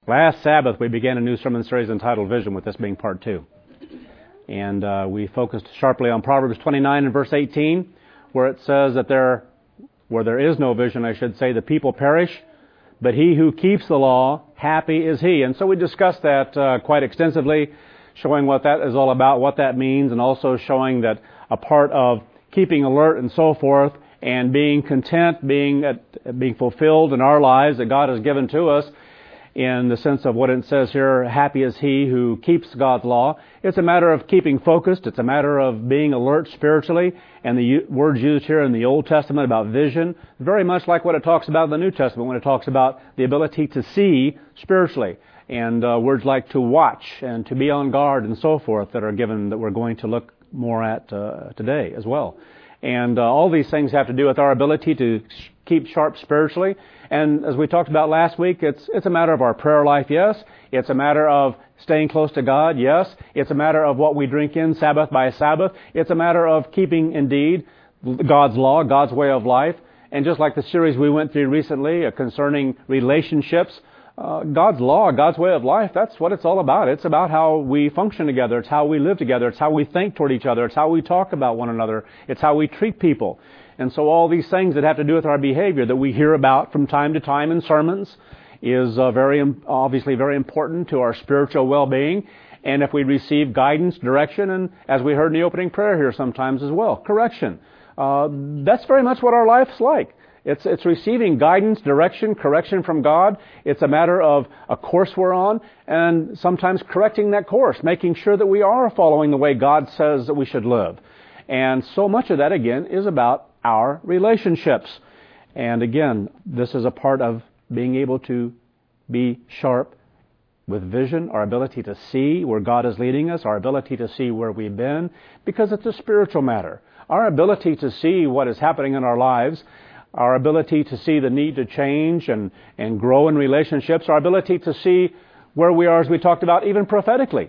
Last Sabbath, we began a new sermon series entitled Vision, with this being part 2. And we focused sharply on Proverbs 29 and verse 18, where it says that where there is no vision, I should say, the people perish, but he who keeps the law, happy is he. And so we discussed that quite extensively, showing what that is all about, what that means, and also showing that a part of keeping alert and so forth, and being content, being fulfilled in our lives that God has given to us, in the sense of what it says here, happy is he who keeps God's law. It's a matter of keeping focused. It's a matter of being alert spiritually. And the words used here in the Old Testament about vision, very much like what it talks about in the New Testament when it talks about the ability to see spiritually. And words like to watch and to be on guard and so forth that are given, that we're going to look more at today as well. And all these things have to do with our ability to keep sharp spiritually. And as we talked about last week, it's a matter of our prayer life, yes. It's a matter of staying close to God, yes. It's a matter of what we drink in Sabbath by Sabbath. It's a matter of keeping, indeed, God's law, God's way of life. And just like the series we went through recently concerning relationships, God's law, God's way of life, that's what it's all about. It's about how we function together. It's how we live together. It's how we think toward each other. It's how we talk about one another. It's how we treat people. And so all these things that have to do with our behavior that we hear about from time to time in sermons is obviously very important to our spiritual well-being. And if we receive guidance, direction, and as we heard in the opening prayer here sometimes as well, correction, that's very much what our life's like. It's receiving guidance, direction, correction from God. It's a matter of a course we're on, and sometimes correcting that course, making sure that we are following the way God says that we should live. And so much of that, again, is about our relationships. And again, this is a part of being able to be sharp with vision, our ability to see where God is leading us, our ability to see where we've been, because it's a spiritual matter. Our ability to see what is happening in our lives, our ability to see the need to change and grow in relationships, our ability to see where we are, as we talked about, even prophetically,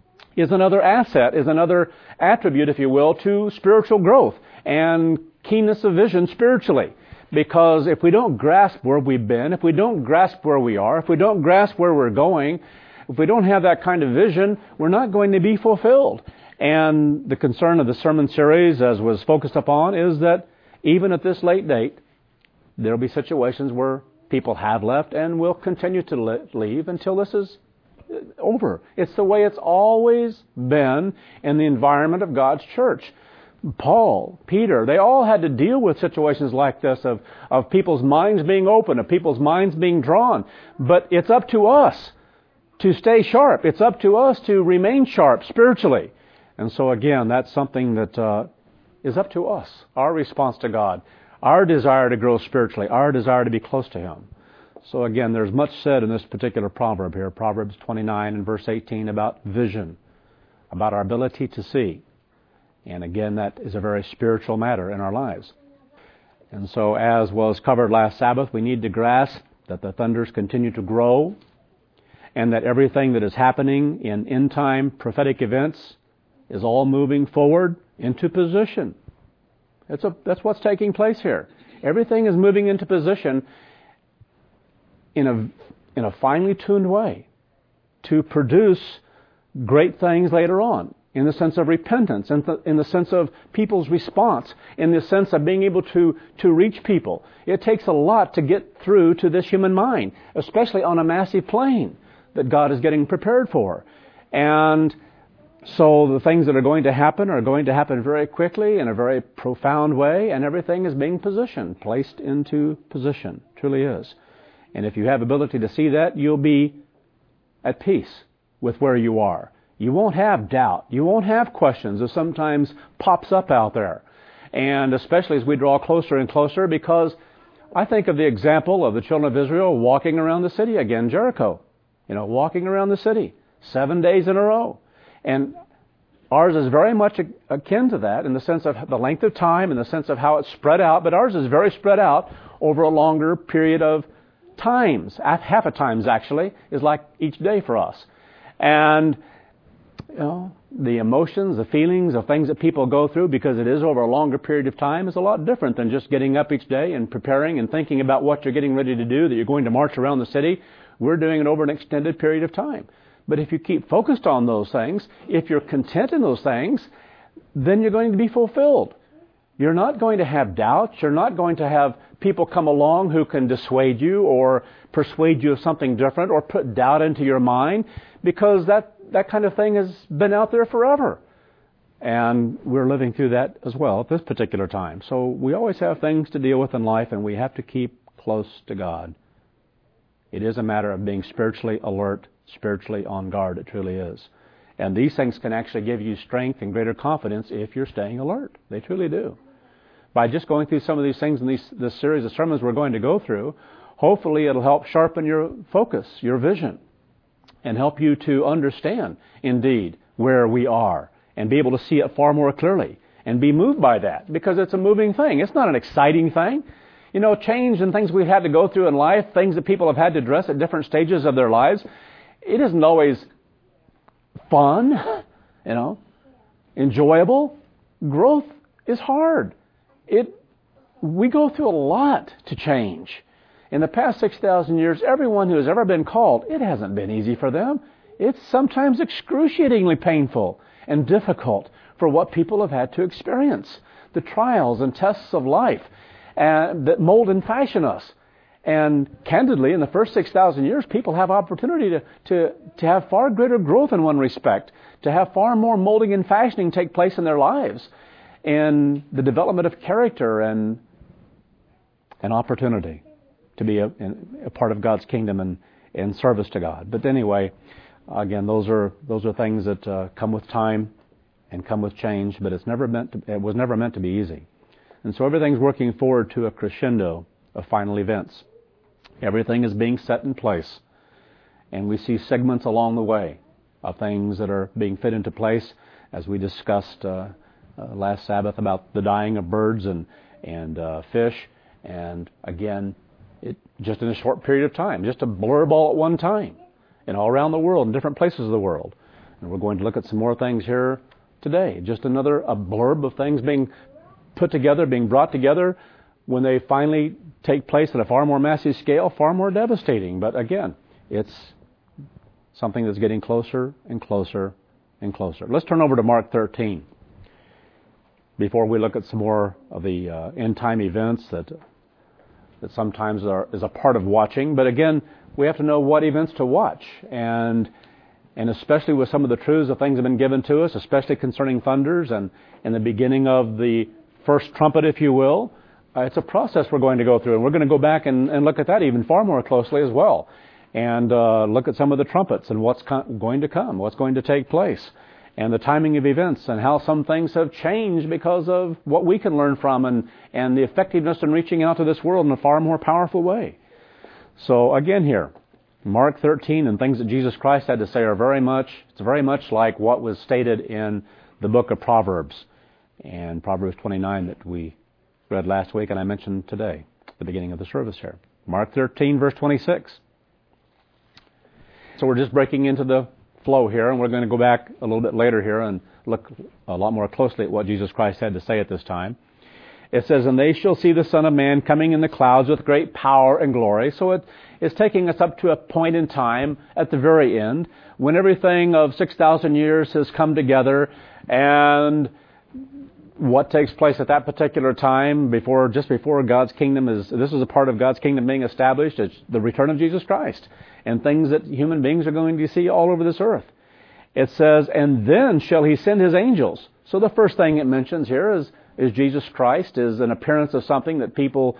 is another asset, is another attribute, if you will, to spiritual growth and keenness of vision spiritually. Because if we don't grasp where we've been, if we don't grasp where we are, if we don't grasp where we're going, if we don't have that kind of vision, we're not going to be fulfilled. And the concern of the sermon series, as was focused upon, is that even at this late date, there will be situations where people have left and will continue to leave until this is over. It's the way it's always been in the environment of God's church. Paul, Peter, they all had to deal with situations like this of people's minds being open, of people's minds being drawn. But it's up to us to stay sharp. It's up to us to remain sharp spiritually. And so again, that's something that is up to us, our response to God, our desire to grow spiritually, our desire to be close to Him. So again, there's much said in this particular proverb here, Proverbs 29 and verse 18, about vision, about our ability to see. And again, that is a very spiritual matter in our lives. And so as was covered last Sabbath, we need to grasp that the thunders continue to grow and that everything that is happening in end-time prophetic events is all moving forward into position. That's what's taking place here. Everything is moving into position in a finely tuned way to produce great things later on, in the sense of repentance, in the sense of people's response, in the sense of being able to reach people. It takes a lot to get through to this human mind, especially on a massive plane that God is getting prepared for. And so the things that are going to happen very quickly in a very profound way, and everything is being positioned, placed into position. Truly is. And if you have ability to see that, you'll be at peace with where you are. You won't have doubt. You won't have questions that sometimes pops up out there. And especially as we draw closer and closer, because I think of the example of the children of Israel walking around the city again, Jericho. Walking around the city 7 days in a row. And ours is very much akin to that in the sense of the length of time, in the sense of how it's spread out. But ours is very spread out over a longer period of times. Half a times, actually, is like each day for us. And the emotions, the feelings of things that people go through, because it is over a longer period of time, is a lot different than just getting up each day and preparing and thinking about what you're getting ready to do, that you're going to march around the city We're doing it over an extended period of time. But if you keep focused on those things, if you're content in those things, then you're going to be fulfilled. You're not going to have doubts. You're not going to have people come along who can dissuade you or persuade you of something different or put doubt into your mind, because that kind of thing has been out there forever. And we're living through that as well at this particular time. So we always have things to deal with in life, and we have to keep close to God. It is a matter of being spiritually alert, spiritually on guard. It truly is. And these things can actually give you strength and greater confidence if you're staying alert. They truly do. By just going through some of these things in this series of sermons we're going to go through, hopefully it'll help sharpen your focus, your vision, and help you to understand, indeed, where we are and be able to see it far more clearly and be moved by that, because it's a moving thing. It's not an exciting thing. You know, change and things we've had to go through in life, things that people have had to address at different stages of their lives, it isn't always fun, enjoyable. Growth is hard. We go through a lot to change. In the past 6,000 years, everyone who has ever been called, it hasn't been easy for them. It's sometimes excruciatingly painful and difficult for what people have had to experience. The trials and tests of life that mold and fashion us. And candidly, in the first 6,000 years, people have opportunity to have far greater growth in one respect, to have far more molding and fashioning take place in their lives, and the development of character and an opportunity to be a part of God's kingdom and service to God. But anyway, again, those are things that come with time and come with change. But it was never meant to be easy. And so everything's working forward to a crescendo of final events. Everything is being set in place, and we see segments along the way of things that are being fit into place, as we discussed last Sabbath about the dying of birds and fish. And again, it just in a short period of time, just a blurb all at one time, and all around the world, in different places of the world. And we're going to look at some more things here today. Just a blurb of things being put together, being brought together, when they finally take place at a far more massive scale, far more devastating. But again, it's something that's getting closer and closer and closer. Let's turn over to Mark 13 before we look at some more of the end-time events that sometimes is a part of watching. But again, we have to know what events to watch. And especially with some of the truths of things that have been given to us, especially concerning thunders and the beginning of the first trumpet, if you will. It's a process we're going to go through, and we're going to go back and look at that even far more closely as well, and look at some of the trumpets and what's going to come, what's going to take place, and the timing of events, and how some things have changed because of what we can learn from, and the effectiveness in reaching out to this world in a far more powerful way. So again here, Mark 13 and things that Jesus Christ had to say are very much like what was stated in the book of Proverbs, and Proverbs 29 that we read last week and I mentioned today at the beginning of the service here. Mark 13, verse 26. So we're just breaking into the flow here, and we're going to go back a little bit later here and look a lot more closely at what Jesus Christ had to say at this time. It says, "And they shall see the Son of Man coming in the clouds with great power and glory." So it's taking us up to a point in time at the very end when everything of 6,000 years has come together, and what takes place at that particular time, just before God's kingdom this is a part of God's kingdom being established. It's the return of Jesus Christ and things that human beings are going to see all over this earth. It says, "And then shall he send his angels." So the first thing it mentions here is Jesus Christ, is an appearance of something that people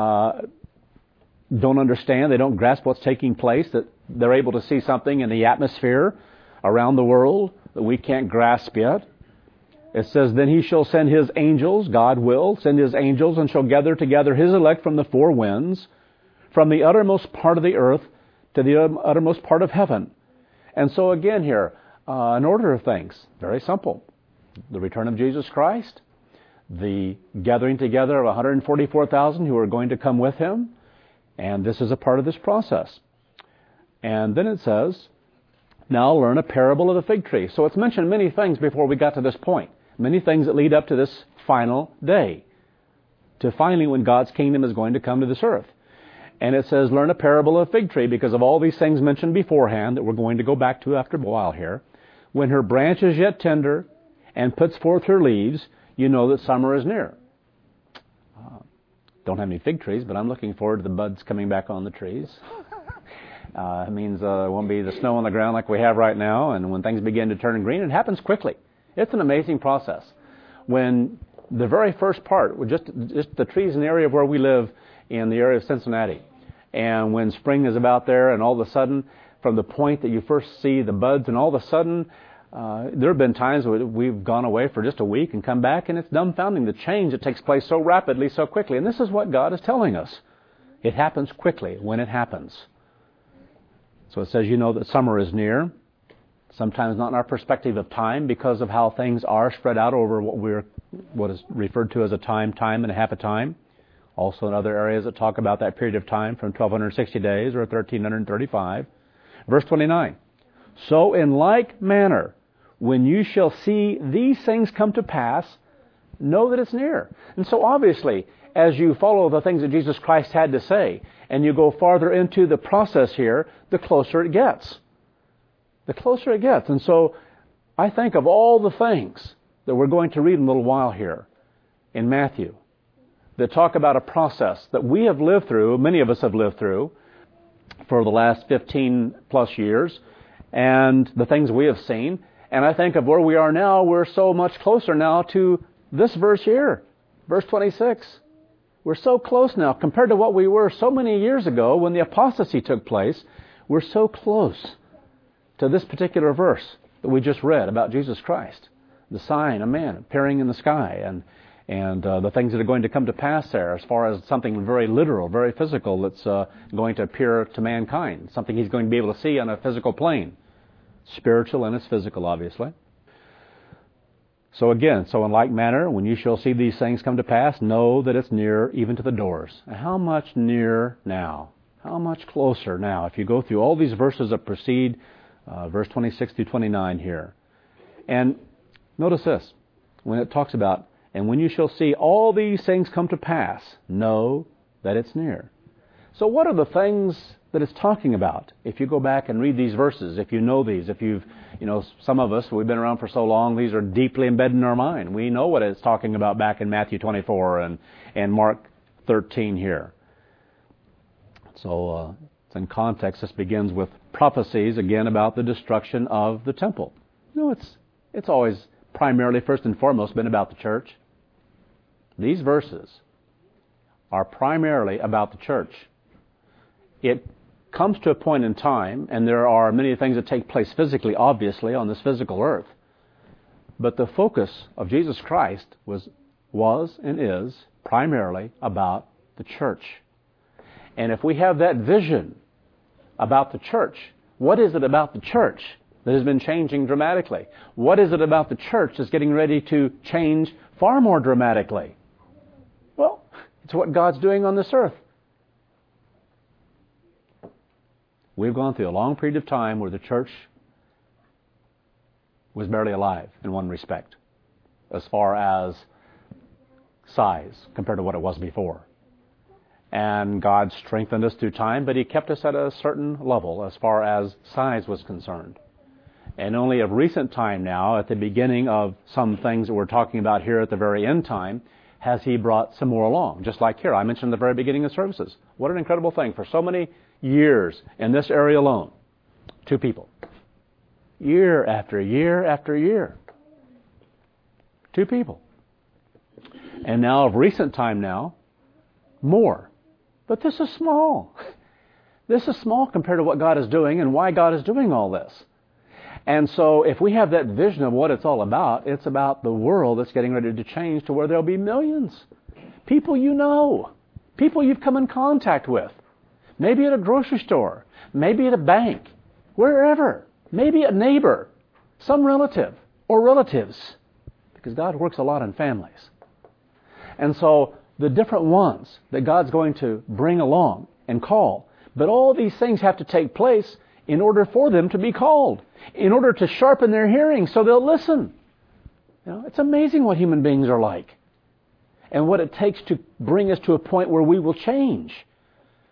don't understand. They don't grasp what's taking place, that they're able to see something in the atmosphere around the world that we can't grasp yet. It says, "Then he shall send his angels," God will send his angels, "and shall gather together his elect from the four winds, from the uttermost part of the earth to the uttermost part of heaven." And so again here, an order of things, very simple. The return of Jesus Christ, the gathering together of 144,000 who are going to come with him, and this is a part of this process. And then it says, "Now learn a parable of the fig tree." So it's mentioned many things before we got to this point. Many things that lead up to this final day, to finally when God's kingdom is going to come to this earth. And it says, learn a parable of a fig tree because of all these things mentioned beforehand that we're going to go back to after a while here. When her branch is yet tender and puts forth her leaves, you know that summer is near. Don't have any fig trees, but I'm looking forward to the buds coming back on the trees. It means it won't be the snow on the ground like we have right now, and when things begin to turn green, it happens quickly. It's an amazing process. When the very first part, just the trees in the area where we live, in the area of Cincinnati, and when spring is about there, and all of a sudden, from the point that you first see the buds, and all of a sudden, there have been times where we've gone away for just a week and come back, and it's dumbfounding the change that takes place so rapidly, so quickly. And this is what God is telling us. It happens quickly when it happens. So it says, you know that summer is near. Sometimes not in our perspective of time because of how things are spread out over what is referred to as a time and a half a time. Also in other areas that talk about that period of time from 1260 days or 1335. Verse 29. So in like manner, when you shall see these things come to pass, know that it's near. And so obviously, as you follow the things that Jesus Christ had to say, and you go farther into the process here, the closer it gets. The closer it gets. And so I think of all the things that we're going to read in a little while here in Matthew that talk about a process that we have lived through, many of us have lived through, for the last 15 plus years, and the things we have seen. And I think of where we are now, we're so much closer now to this verse here, verse 26. We're so close now compared to what we were so many years ago when the apostasy took place. We're so close to this particular verse that we just read about Jesus Christ, the sign of man appearing in the sky, and the things that are going to come to pass there as far as something very literal, very physical that's going to appear to mankind, something he's going to be able to see on a physical plane. Spiritual and it's physical, obviously. So again, so in like manner, when you shall see these things come to pass, know that it's near even to the doors. How much nearer now? How much closer now? If you go through all these verses that precede verse 26 through 29 here. And notice this, when it talks about, and when you shall see all these things come to pass, know that it's near. So what are the things that it's talking about? If you go back and read these verses, if you know these, if you've, some of us, we've been around for so long, these are deeply embedded in our mind. We know what it's talking about back in Matthew 24 and Mark 13 here. So it's in context. This begins with prophecies, again, about the destruction of the temple. It's always primarily, first and foremost, been about the church. These verses are primarily about the church. It comes to a point in time, and there are many things that take place physically, obviously, on this physical earth. But the focus of Jesus Christ was and is primarily about the church. And if we have that vision about the church, what is it about the church that has been changing dramatically? What is it about the church that's getting ready to change far more dramatically? Well, it's what God's doing on this earth. We've gone through a long period of time where the church was barely alive in one respect, as far as size compared to what it was before. And God strengthened us through time, but He kept us at a certain level as far as size was concerned. And only of recent time now, at the beginning of some things that we're talking about here at the very end time, has He brought some more along. Just like here, I mentioned at the very beginning of services. What an incredible thing. For so many years in this area alone, 2 people. Year after year after year. 2 people. And now of recent time now, more. But this is small. This is small compared to what God is doing and why God is doing all this. And so if we have that vision of what it's all about, it's about the world that's getting ready to change to where there'll be millions. People you know. People you've come in contact with. Maybe at a grocery store. Maybe at a bank. Wherever. Maybe a neighbor. Some relative. Or relatives. Because God works a lot in families. And so the different ones that God's going to bring along and call. But all these things have to take place in order for them to be called. In order to sharpen their hearing so they'll listen. It's amazing what human beings are like. And what it takes to bring us to a point where we will change.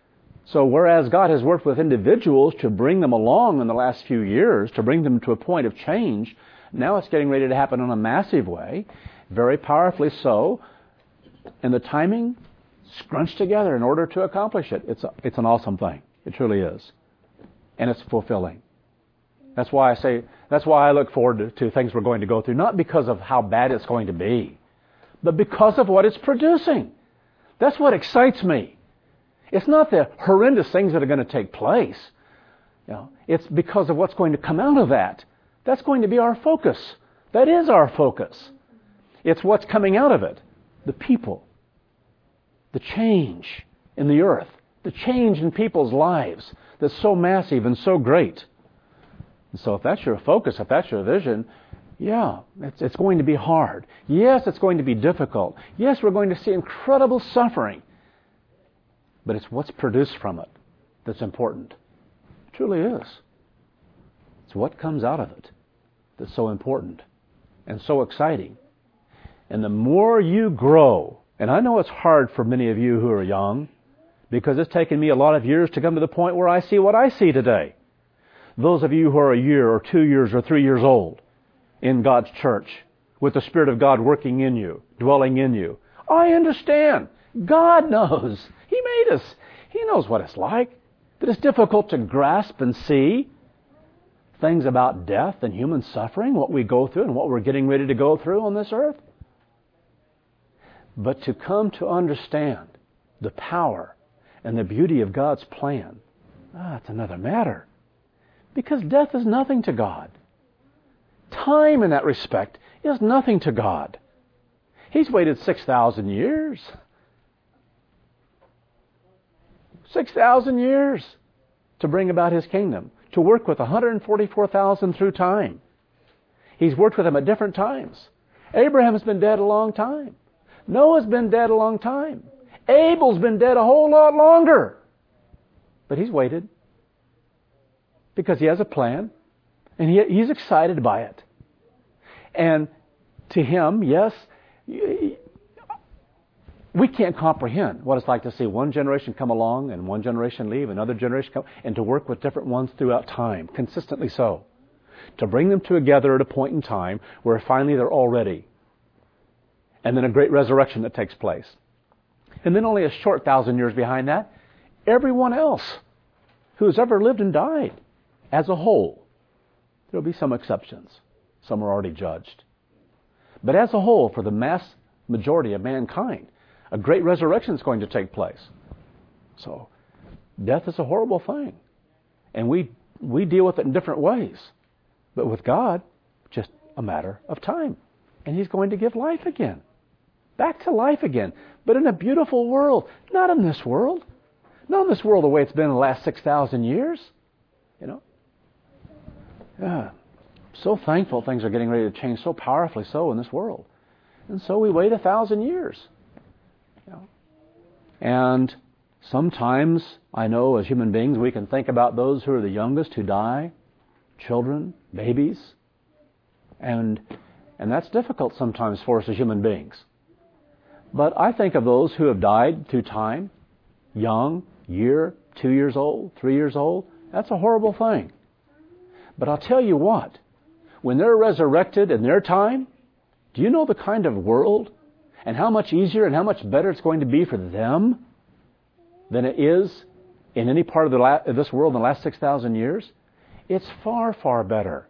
So whereas God has worked with individuals to bring them along in the last few years, to bring them to a point of change, now it's getting ready to happen in a massive way, very powerfully so, and the timing scrunched together in order to accomplish it. It's an awesome thing. It truly is. And it's fulfilling. That's why I look forward to things we're going to go through, not because of how bad it's going to be, but because of what it's producing. That's what excites me. It's not the horrendous things that are going to take place. It's because of what's going to come out of that. That's going to be our focus. That is our focus. It's what's coming out of it. The people. The change in the earth. The change in people's lives that's so massive and so great. And so if that's your focus, if that's your vision, yeah, it's going to be hard. Yes, it's going to be difficult. Yes, we're going to see incredible suffering. But it's what's produced from it that's important. It truly is. It's what comes out of it that's so important and so exciting. And the more you grow, and I know it's hard for many of you who are young, because it's taken me a lot of years to come to the point where I see what I see today. Those of you who are a year or 2 years or 3 years old in God's church, with the Spirit of God working in you, dwelling in you, I understand. God knows. He made us. He knows what it's like. That it's difficult to grasp and see things about death and human suffering, what we go through and what we're getting ready to go through on this earth. But to come to understand the power and the beauty of God's plan, it's another matter. Because death is nothing to God. Time in that respect is nothing to God. He's waited 6,000 years. 6,000 years to bring about His kingdom, to work with 144,000 through time. He's worked with them at different times. Abraham's been dead a long time. Noah's been dead a long time. Abel's been dead a whole lot longer. But He's waited because He has a plan and He's excited by it. And to Him, yes, we can't comprehend what it's like to see one generation come along and one generation leave, another generation come, and to work with different ones throughout time, consistently so. To bring them together at a point in time where finally they're all ready. And then a great resurrection that takes place. And then only a short 1,000 years behind that, everyone else who's ever lived and died as a whole. There'll be some exceptions. Some are already judged. But as a whole, for the mass majority of mankind, a great resurrection is going to take place. So, death is a horrible thing. And we deal with it in different ways. But with God, just a matter of time. And He's going to give life again. Back to life again. But in a beautiful world. Not in this world. Not in this world the way it's been in the last 6,000 years. Yeah. So thankful things are getting ready to change so powerfully so in this world. And so we wait 1,000 years. And sometimes, I know as human beings, we can think about those who are the youngest who die, children, babies. And that's difficult sometimes for us as human beings. But I think of those who have died through time, young, year, 2 years old, 3 years old. That's a horrible thing. But I'll tell you what, when they're resurrected in their time, do you know the kind of world and how much easier and how much better it's going to be for them than it is in any part of this world in the last 6,000 years? It's far, far better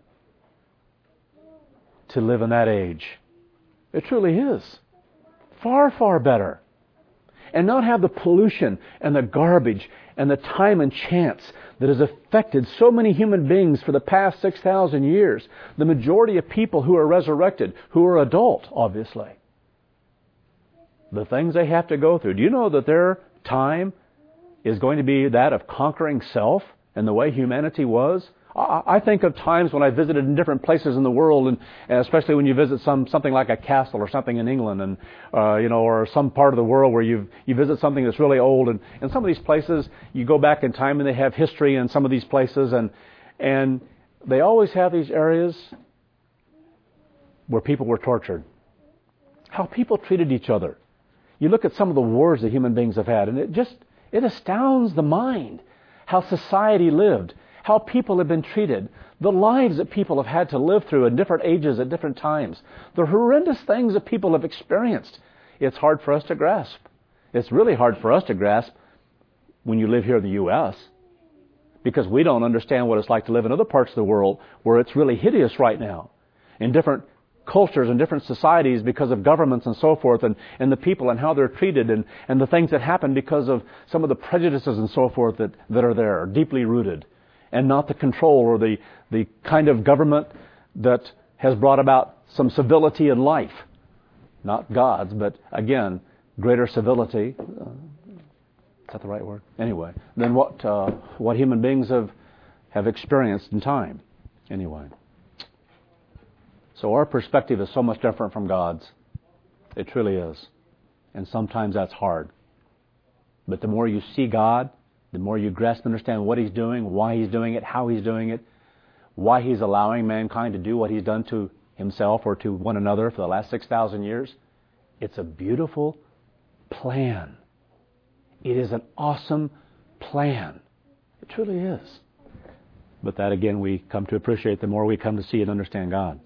to live in that age. It truly is. Far, far better. And not have the pollution and the garbage and the time and chance that has affected so many human beings for the past 6,000 years. The majority of people who are resurrected, who are adult, obviously. The things they have to go through. Do you know that their time is going to be that of conquering self and the way humanity was? I think of times when I visited in different places in the world, and especially when you visit something like a castle or something in England, and or some part of the world where you visit something that's really old, and in some of these places you go back in time and they have history in some of these places, and they always have these areas where people were tortured. How people treated each other. You look at some of the wars that human beings have had, and It astounds the mind how society lived, how people have been treated, the lives that people have had to live through in different ages at different times, the horrendous things that people have experienced. It's hard for us to grasp. It's really hard for us to grasp when you live here in the U.S., because we don't understand what it's like to live in other parts of the world where it's really hideous right now, in different cultures and different societies because of governments and so forth, and the people and how they're treated, and the things that happen because of some of the prejudices and so forth that are there, are deeply rooted, and not the control or the kind of government that has brought about some civility in life. Not God's, but again, greater civility. Is that the right word? Anyway, than what human beings have experienced in time. Anyway. So our perspective is so much different from God's. It truly is. And sometimes that's hard. But the more you see God, the more you grasp and understand what He's doing, why He's doing it, how He's doing it, why He's allowing mankind to do what He's done to Himself or to one another for the last 6,000 years, it's a beautiful plan. It is an awesome plan. It truly is. But that, again, we come to appreciate the more we come to see and understand God.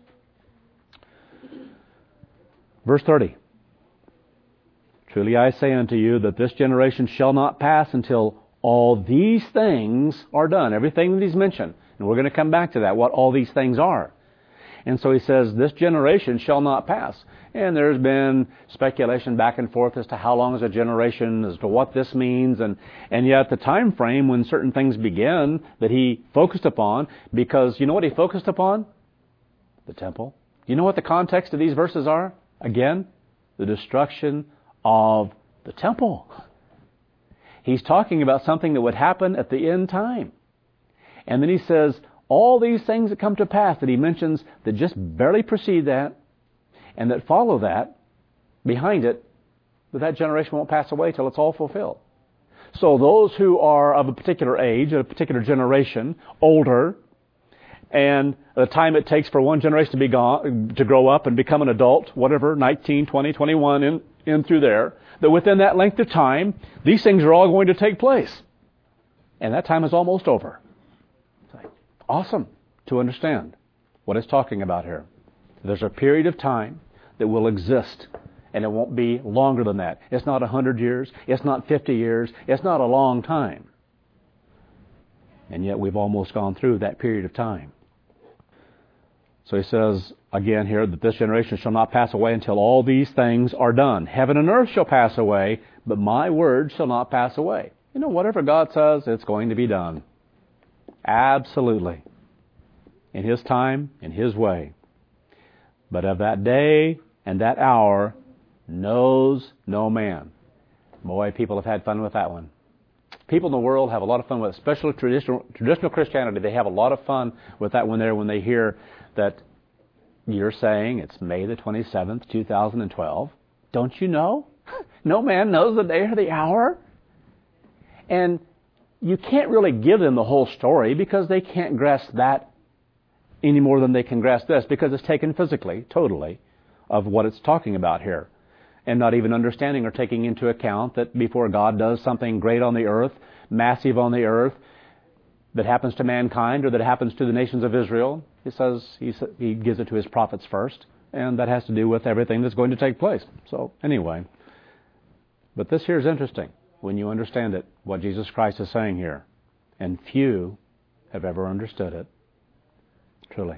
Verse 30. Truly I say unto you that this generation shall not pass until all these things are done. Everything that He's mentioned. And we're going to come back to that, what all these things are. And so He says, this generation shall not pass. And there's been speculation back and forth as to how long is a generation, as to what this means, and yet the time frame when certain things begin that He focused upon, because you know what He focused upon? The temple. You know what the context of these verses are? Again, the destruction of the temple. He's talking about something that would happen at the end time. And then He says, all these things that come to pass that He mentions that just barely precede that and that follow that, behind it, that generation won't pass away till it's all fulfilled. So those who are of a particular age, a particular generation, older, and the time it takes for one generation to grow up and become an adult, whatever, 19, 20, 21, in through there, that within that length of time, these things are all going to take place. And that time is almost over. Awesome to understand what it's talking about here. There's a period of time that will exist, and it won't be longer than that. It's not 100 years. It's not 50 years. It's not a long time. And yet we've almost gone through that period of time. So He says again here that this generation shall not pass away until all these things are done. Heaven and earth shall pass away, but my word shall not pass away. You know, whatever God says, it's going to be done. Absolutely. In His time, in His way. But of that day and that hour knows no man. Boy, people have had fun with that one. People in the world have a lot of fun with it, especially traditional Christianity. They have a lot of fun with that when they hear that you're saying it's May the 27th, 2012. Don't you know? No man knows the day or the hour. And you can't really give them the whole story because they can't grasp that any more than they can grasp this, because it's taken physically, totally, of what it's talking about here. And not even understanding or taking into account that before God does something great on the earth, massive on the earth, that happens to mankind or that happens to the nations of Israel, He gives it to His prophets first, and that has to do with everything that's going to take place. So, anyway. But this here is interesting when you understand it, what Jesus Christ is saying here. And few have ever understood it. Truly.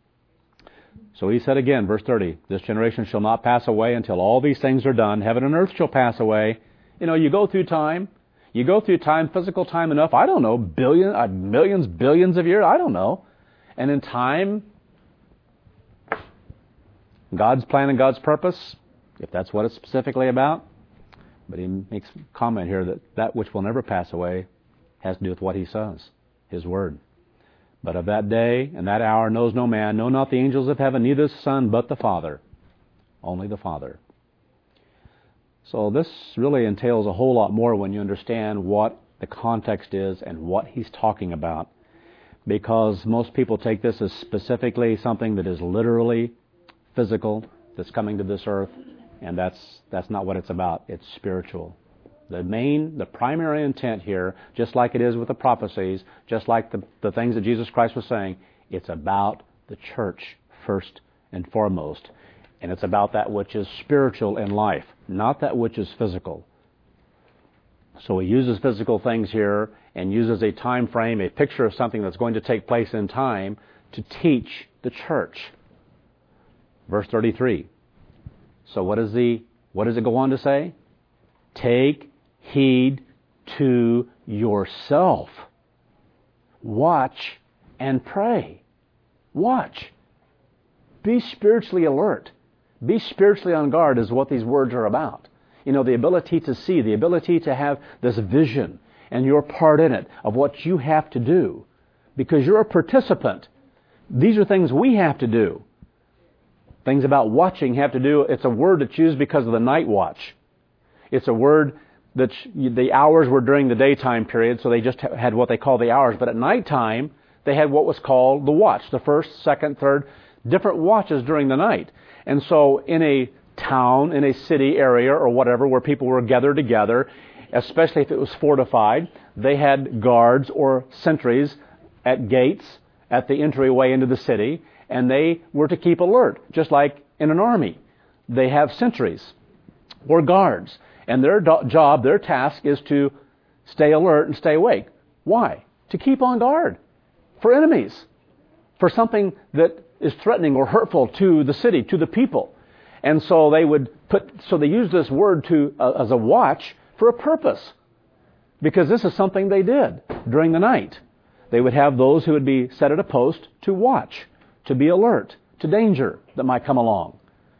So He said again, verse 30, this generation shall not pass away until all these things are done. Heaven and earth shall pass away. You know, you go through time, physical time enough, I don't know, millions, billions of years, I don't know. And in time, God's plan and God's purpose, if that's what it's specifically about. But He makes a comment here that which will never pass away has to do with what He says, His Word. But of that day and that hour knows no man, no, not the angels of heaven, neither the Son, but the Father. Only the Father. So this really entails a whole lot more when you understand what the context is and what He's talking about. Because most people take this as specifically something that is literally physical, that's coming to this earth, and that's not what it's about. It's spiritual. The primary intent here, just like it is with the prophecies, just like the things that Jesus Christ was saying, it's about the church first and foremost. And it's about that which is spiritual in life, not that which is physical. So he uses physical things here and uses a time frame, a picture of something that's going to take place in time to teach the church. Verse 33. So what does it go on to say? Take heed to yourself. Watch and pray. Watch. Be spiritually alert. Be spiritually on guard is what these words are about. You know, the ability to see, the ability to have this vision and your part in it of what you have to do. Because you're a participant. These are things we have to do. Things about watching have to do, it's a word that's used because of the night watch. It's a word that the hours were during the daytime period, so they just had what they call the hours. But at nighttime, they had what was called the watch, the first, second, third, different watches during the night. And so in a town, in a city area or whatever, where people were gathered together, especially if it was fortified, they had guards or sentries at gates at the entryway into the city, and they were to keep alert, just like in an army. They have sentries or guards, and their job, their task is to stay alert and stay awake. Why? To keep on guard for enemies, for something that is threatening or hurtful to the city, to the people. And so they use this word as a watch for a purpose, because this is something they did during the night. They would have those who would be set at a post to watch, to be alert to danger that might come along.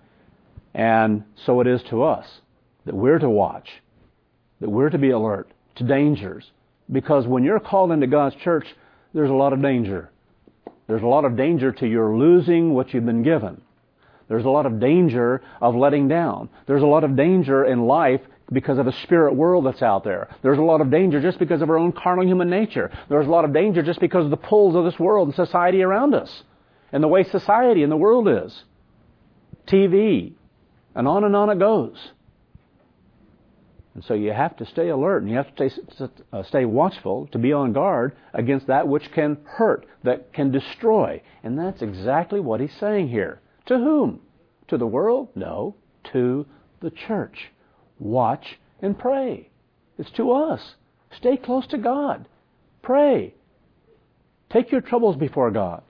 And so it is to us that we're to watch, that we're to be alert to dangers. Because when you're called into God's church, there's a lot of danger. There's a lot of danger to your losing what you've been given. There's a lot of danger of letting down. There's a lot of danger in life because of a spirit world that's out there. There's a lot of danger just because of our own carnal human nature. There's a lot of danger just because of the pulls of this world and society around us, and the way society and the world is. TV, and on it goes. And so you have to stay alert, and you have to stay watchful, to be on guard against that which can hurt, that can destroy. And that's exactly what he's saying here. To whom? To the world? No, to the church. Watch and pray. It's to us. Stay close to God. Pray. Take your troubles before God.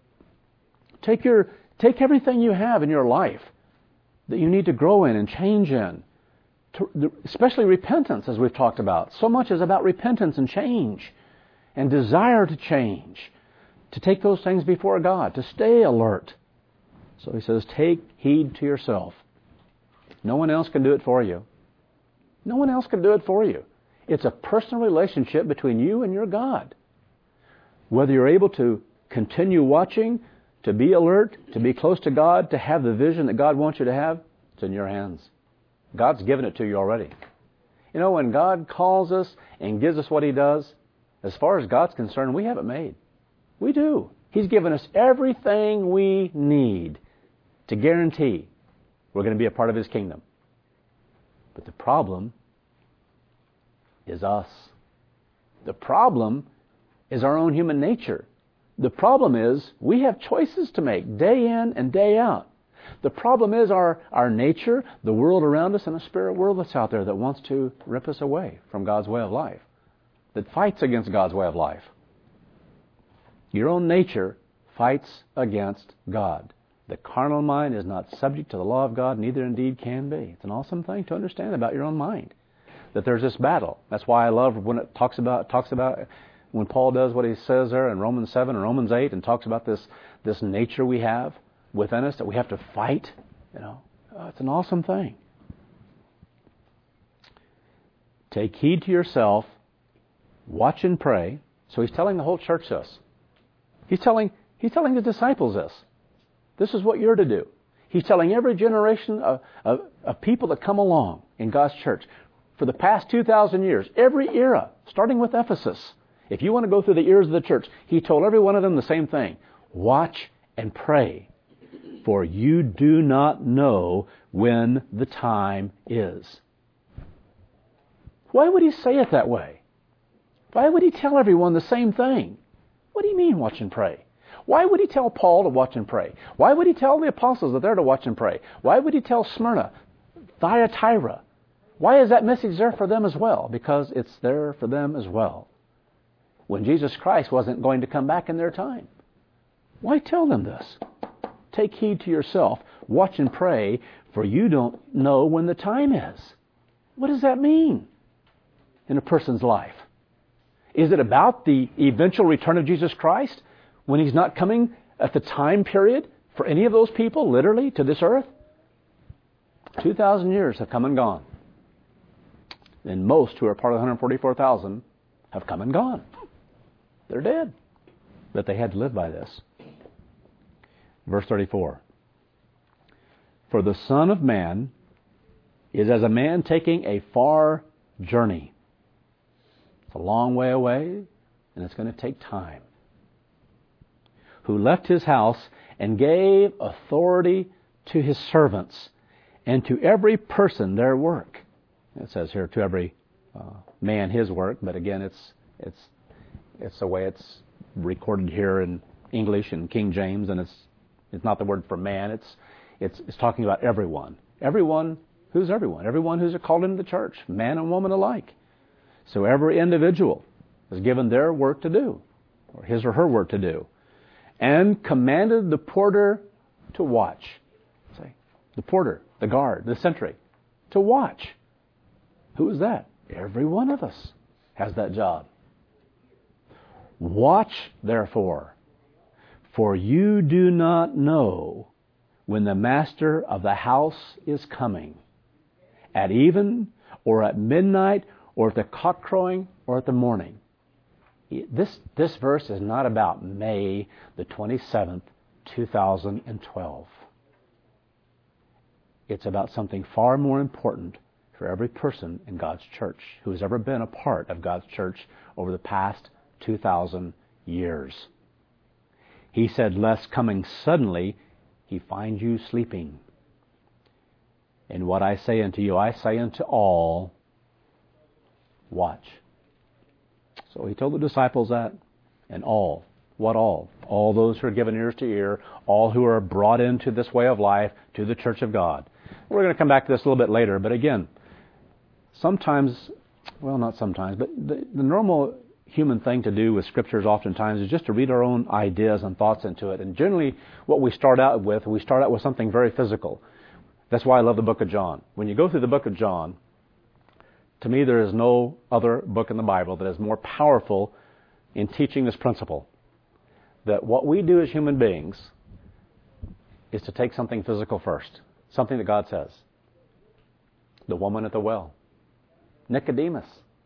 Take everything you have in your life that you need to grow in and change in. Especially repentance, as we've talked about. So much is about repentance and change and desire to change. To take those things before God. To stay alert. So he says, take heed to yourself. No one else can do it for you. No one else can do it for you. It's a personal relationship between you and your God. Whether you're able to continue watching, to be alert, to be close to God, to have the vision that God wants you to have, it's in your hands. God's given it to you already. You know, when God calls us and gives us what He does, as far as God's concerned, we have it made. We do. He's given us everything we need to guarantee we're going to be a part of His kingdom. But the problem is us. The problem is our own human nature. The problem is we have choices to make day in and day out. The problem is our nature, the world around us, and the spirit world that's out there that wants to rip us away from God's way of life, that fights against God's way of life. Your own nature fights against God. The carnal mind is not subject to the law of God, neither indeed can be. It's an awesome thing to understand about your own mind, that there's this battle. That's why I love when it talks about when Paul does what he says there in Romans 7 and Romans 8 and talks about this nature we have within us that we have to fight. You know, it's an awesome thing. Take heed to yourself, watch and pray. So he's telling the whole church this. He's telling the disciples this. This is what you're to do. He's telling every generation of people that come along in God's church for the past 2,000 years, every era, starting with Ephesus. If you want to go through the eras of the church, he told every one of them the same thing. Watch and pray, for you do not know when the time is. Why would he say it that way? Why would he tell everyone the same thing? What do you mean, watch and pray? Why would he tell Paul to watch and pray? Why would he tell the apostles that they're to watch and pray? Why would he tell Smyrna, Thyatira? Why is that message there for them as well? Because it's there for them as well. When Jesus Christ wasn't going to come back in their time. Why tell them this? Take heed to yourself, watch and pray, for you don't know when the time is. What does that mean in a person's life? Is it about the eventual return of Jesus Christ when He's not coming at the time period for any of those people, literally, to this earth? 2,000 years have come and gone. And most who are part of the 144,000 have come and gone. They're dead. But they had to live by this. Verse 34. For the Son of Man is as a man taking a far journey. It's a long way away, and it's going to take time. Who left his house and gave authority to his servants and to every person their work. It says here, to every man his work, but again, it's the way it's recorded here in English and King James, and it's not the word for man. It's talking about everyone. Everyone who's everyone. Everyone who's called into the church, man and woman alike. So every individual is given their work to do, or his or her work to do, and commanded the porter to watch. Say, the porter, the guard, the sentry, to watch. Who is that? Every one of us has that job. Watch, therefore, for you do not know when the master of the house is coming, at even, or at midnight, or at the cock crowing, or at the morning. This verse is not about May the 27th, 2012. It's about something far more important for every person in God's church who has ever been a part of God's church over the past 2,000 years. He said, lest coming suddenly, He find you sleeping. And what I say unto you, I say unto all, watch. So He told the disciples that, and all. What all? All those who are given ears to ear, all who are brought into this way of life, to the church of God. We're going to come back to this a little bit later, but again, sometimes, well, not sometimes, but the normal human thing to do with Scriptures oftentimes is just to read our own ideas and thoughts into it. And generally, what we start out with something very physical. That's why I love the book of John. When you go through the book of John, to me there is no other book in the Bible that is more powerful in teaching this principle. That what we do as human beings is to take something physical first. Something that God says. The woman at the well. Nicodemus.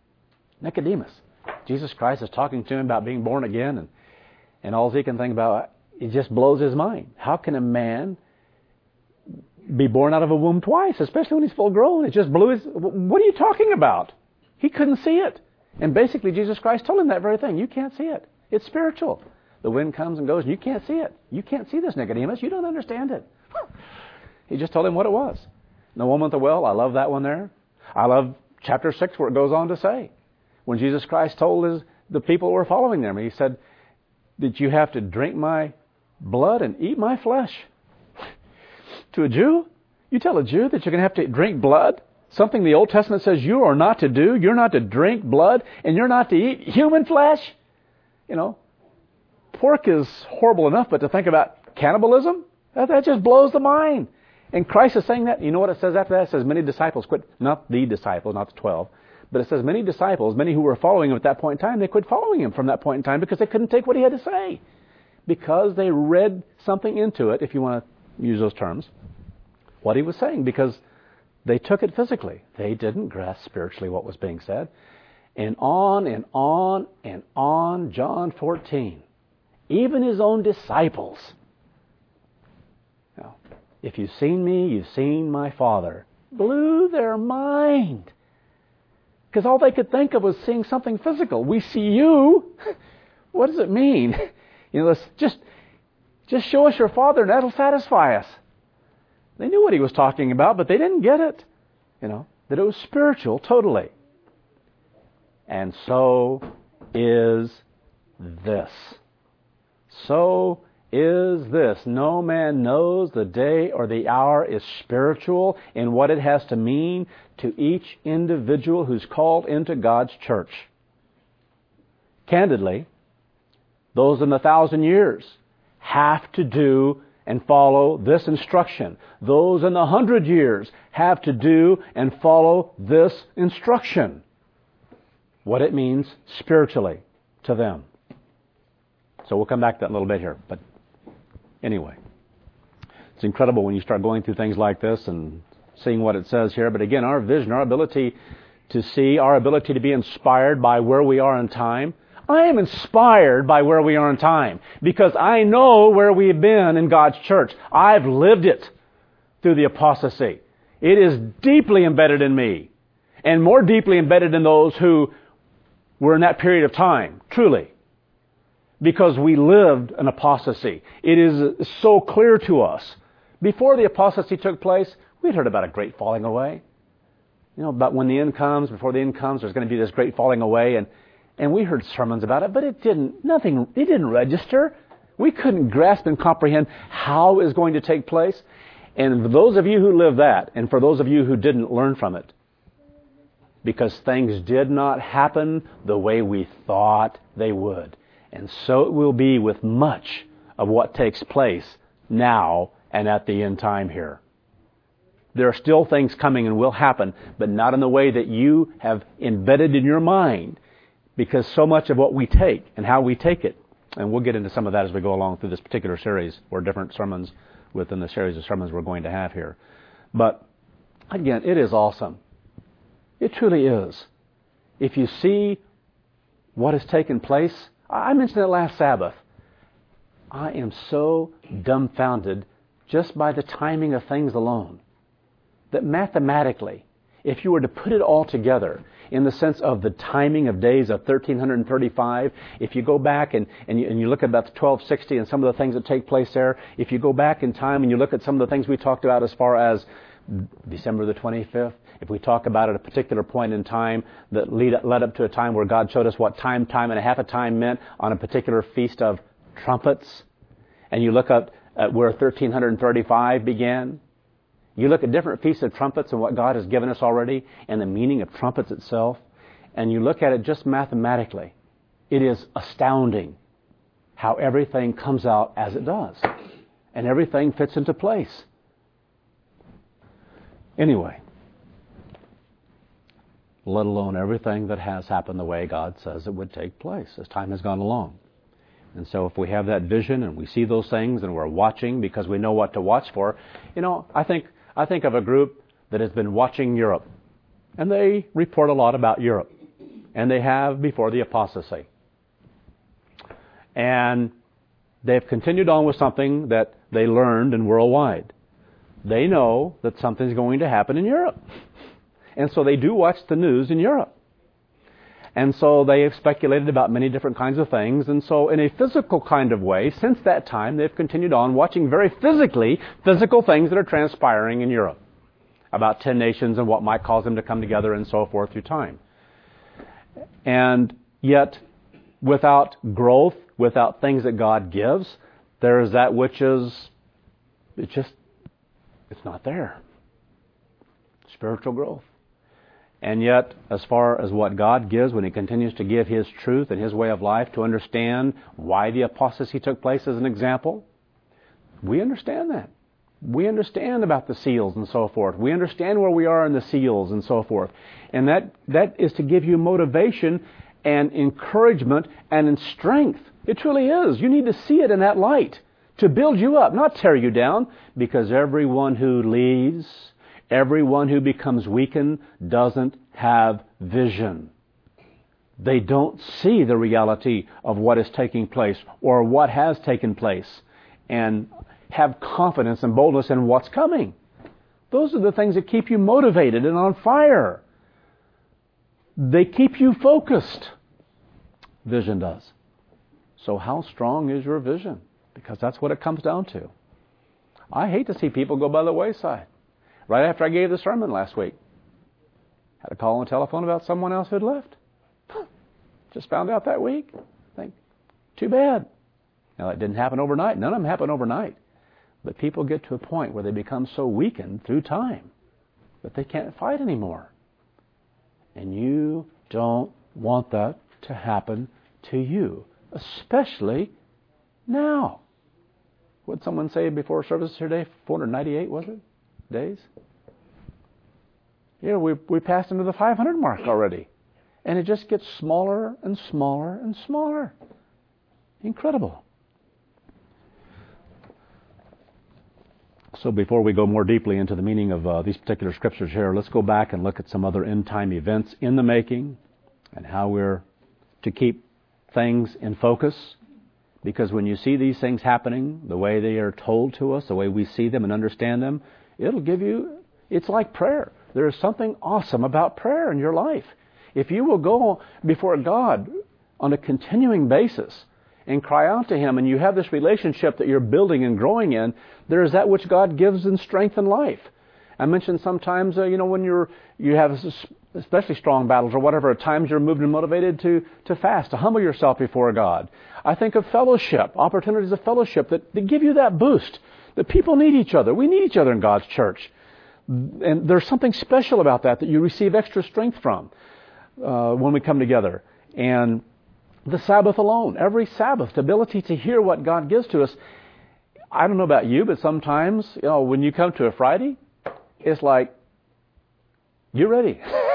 Jesus Christ is talking to him about being born again, and all he can think about, it just blows his mind. How can a man be born out of a womb twice, especially when he's full grown? It just blew his... What are you talking about? He couldn't see it. And basically Jesus Christ told him that very thing. You can't see it. It's spiritual. The wind comes and goes, and you can't see it. You can't see this, Nicodemus. You don't understand it. He just told him what it was. The woman at the well, I love that one there. I love chapter 6 where it goes on to say, when Jesus Christ told the people who were following them, He said, did you have to drink my blood and eat my flesh? To a Jew? You tell a Jew that you're going to have to drink blood? Something the Old Testament says you are not to do. You're not to drink blood, and you're not to eat human flesh? You know, pork is horrible enough, but to think about cannibalism? That just blows the mind. And Christ is saying that. You know what it says after that? It says many disciples quit. Not the disciples, not the 12. But it says many disciples, many who were following Him at that point in time, they quit following Him from that point in time because they couldn't take what He had to say. Because they read something into it, if you want to use those terms, what He was saying. Because they took it physically. They didn't grasp spiritually what was being said. And on and on and on, John 14. Even His own disciples. Now, if you've seen me, you've seen my Father. Blew their mind. Because all they could think of was seeing something physical. We see you. What does it mean? You know, let's just show us your Father and that'll satisfy us. They knew what He was talking about, but they didn't get it. You know, that it was spiritual totally. And so is this. So is this. No man knows the day or the hour is spiritual in what it has to mean to each individual who's called into God's church. Candidly, those in the 1,000 years have to do and follow this instruction. Those in the 100 years have to do and follow this instruction. What it means spiritually to them. So we'll come back to that in a little bit here. But anyway, it's incredible when you start going through things like this and seeing what it says here. But again, our vision, our ability to see, our ability to be inspired by where we are in time. I am inspired by where we are in time because I know where we've been in God's church. I've lived it through the apostasy. It is deeply embedded in me and more deeply embedded in those who were in that period of time, truly, because we lived an apostasy. It is so clear to us. Before the apostasy took place, we'd heard about a great falling away. You know, about when the end comes, before the end comes, there's going to be this great falling away, and we heard sermons about it, but it didn't register. We couldn't grasp and comprehend how it was going to take place. And for those of you who lived that, and for those of you who didn't learn from it, because things did not happen the way we thought they would. And so it will be with much of what takes place now and at the end time here. There are still things coming and will happen, but not in the way that you have embedded in your mind, because so much of what we take and how we take it, and we'll get into some of that as we go along through this particular series, or different sermons within the series of sermons we're going to have here. But again, it is awesome. It truly is. If you see what has taken place, I mentioned it last Sabbath. I am so dumbfounded just by the timing of things alone, that mathematically, if you were to put it all together in the sense of the timing of days of 1335, if you go back and you look at about the 1260 and some of the things that take place there, if you go back in time and you look at some of the things we talked about as far as December the 25th, if we talk about at a particular point in time that led up to a time where God showed us what time and a half a time meant on a particular feast of trumpets, and you look at where 1335 began, you look at different feasts of trumpets and what God has given us already and the meaning of trumpets itself, and you look at it just mathematically, it is astounding how everything comes out as it does. And everything fits into place. Anyway, let alone everything that has happened the way God says it would take place as time has gone along. And so if we have that vision and we see those things and we're watching because we know what to watch for, you know, I think of a group that has been watching Europe. And they report a lot about Europe. And they have before the apostasy. And they've continued on with something that they learned in worldwide. They know that something's going to happen in Europe. And so they do watch the news in Europe. And so they have speculated about many different kinds of things. And so in a physical kind of way, since that time, they've continued on watching very physical things that are transpiring in Europe. About 10 nations and what might cause them to come together and so forth through time. And yet, without growth, without things that God gives, there is that which is, it's not there. Spiritual growth. And yet, as far as what God gives, when He continues to give His truth and His way of life to understand why the apostasy took place as an example, we understand that. We understand about the seals and so forth. We understand where we are in the seals and so forth. And that is to give you motivation and encouragement and in strength. It truly is. You need to see it in that light to build you up, not tear you down, because everyone who leaves, everyone who becomes weakened doesn't have vision. They don't see the reality of what is taking place or what has taken place and have confidence and boldness in what's coming. Those are the things that keep you motivated and on fire. They keep you focused. Vision does. So how strong is your vision? Because that's what it comes down to. I hate to see people go by the wayside. Right after I gave the sermon last week, had a call on the telephone about someone else who had left. Just found out that week. Think, too bad. Now, it didn't happen overnight. None of them happen overnight. But people get to a point where they become so weakened through time that they can't fight anymore. And you don't want that to happen to you, especially now. What did someone say before service today? 498, was it? Days? Yeah, we passed into the 500 mark already. And it just gets smaller and smaller and smaller. Incredible. So before we go more deeply into the meaning of these particular scriptures here, let's go back and look at some other end-time events in the making and how we're to keep things in focus. Because when you see these things happening, the way they are told to us, the way we see them and understand them, it'll give you, it's like prayer. There is something awesome about prayer in your life. If you will go before God on a continuing basis and cry out to Him, and you have this relationship that you're building and growing in, there is that which God gives in strength and life. I mentioned sometimes, when you have especially strong battles or whatever, at times you're moved and motivated to fast, to humble yourself before God. I think of fellowship, opportunities of fellowship that give you that boost. That people need each other. We need each other in God's church. And there's something special about that you receive extra strength from when we come together. And the Sabbath alone, every Sabbath, the ability to hear what God gives to us. I don't know about you, but sometimes, when you come to a Friday, it's like, you're ready.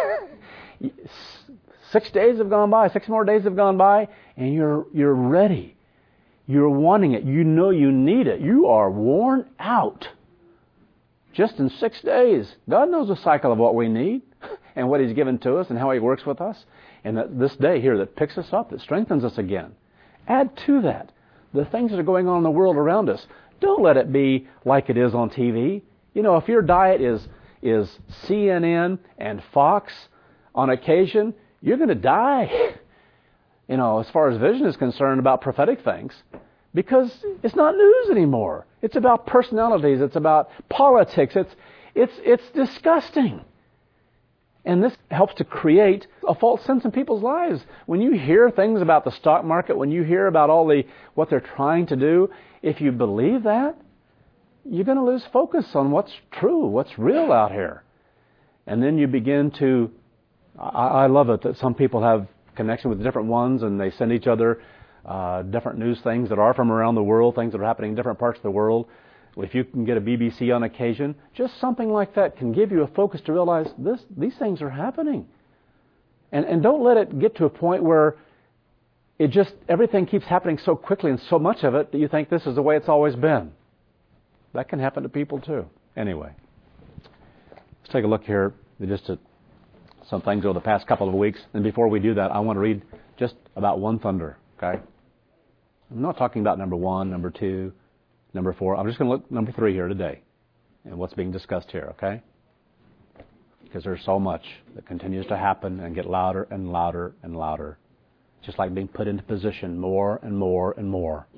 6 days have gone by, 6 more days have gone by, and you're ready. You're wanting it. You know you need it. You are worn out. Just in 6 days. God knows the cycle of what we need and what He's given to us and how He works with us. And that this day here that picks us up, that strengthens us again. Add to that the things that are going on in the world around us. Don't let it be like it is on TV. If your diet is CNN and Fox on occasion, you're going to die. As far as vision is concerned about prophetic things, because it's not news anymore. It's about personalities. It's about politics. It's disgusting. And this helps to create a false sense in people's lives. When you hear things about the stock market, when you hear about what they're trying to do, if you believe that, you're going to lose focus on what's true, what's real out here. And then you begin to, I love it that some people have connection with different ones and they send each other different news things that are from around the world, things that are happening in different parts of the world. If you can get a BBC on occasion, just something like that can give you a focus to realize these things are happening. And don't let it get to a point where everything keeps happening so quickly and so much of it that you think this is the way it's always been. That can happen to people too. Anyway, let's take a look here just at some things over the past couple of weeks. And before we do that, I want to read just about one thunder, okay? I'm not talking about number 1, number 2, number 4. I'm just going to look at number 3 here today and what's being discussed here, okay? Because there's so much that continues to happen and get louder and louder and louder. Just like being put into position more and more and more.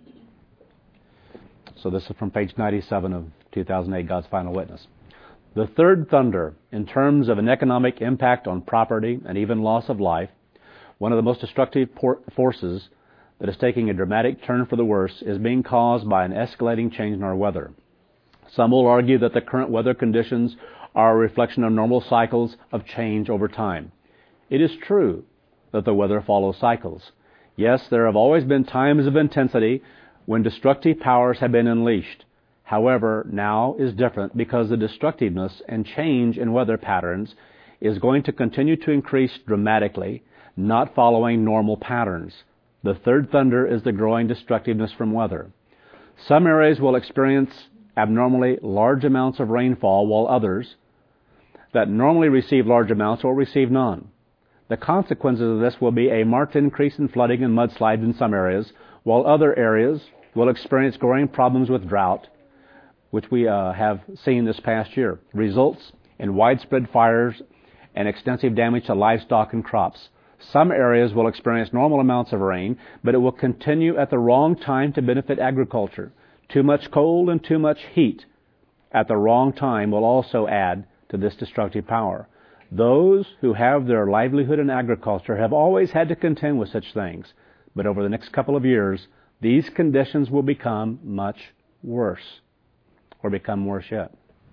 So this is from page 97 of 2008, God's Final Witness. The third thunder, in terms of an economic impact on property and even loss of life, one of the most destructive forces that is taking a dramatic turn for the worse, is being caused by an escalating change in our weather. Some will argue that the current weather conditions are a reflection of normal cycles of change over time. It is true that the weather follows cycles. Yes, there have always been times of intensity when destructive powers have been unleashed. However, now is different because the destructiveness and change in weather patterns is going to continue to increase dramatically, not following normal patterns. The third thunder is the growing destructiveness from weather. Some areas will experience abnormally large amounts of rainfall, while others that normally receive large amounts will receive none. The consequences of this will be a marked increase in flooding and mudslides in some areas, while other areas will experience growing problems with drought, which we have seen this past year, results in widespread fires and extensive damage to livestock and crops. Some areas will experience normal amounts of rain, but it will continue at the wrong time to benefit agriculture. Too much cold and too much heat at the wrong time will also add to this destructive power. Those who have their livelihood in agriculture have always had to contend with such things. But over the next couple of years, these conditions will become much worse, or become worse yet.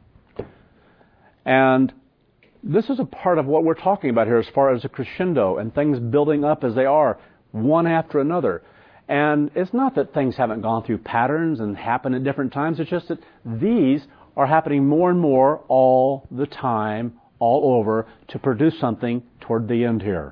And this is a part of what we're talking about here as far as a crescendo and things building up as they are, one after another. And it's not that things haven't gone through patterns and happen at different times. It's just that these are happening more and more all the time, all over, to produce something toward the end here.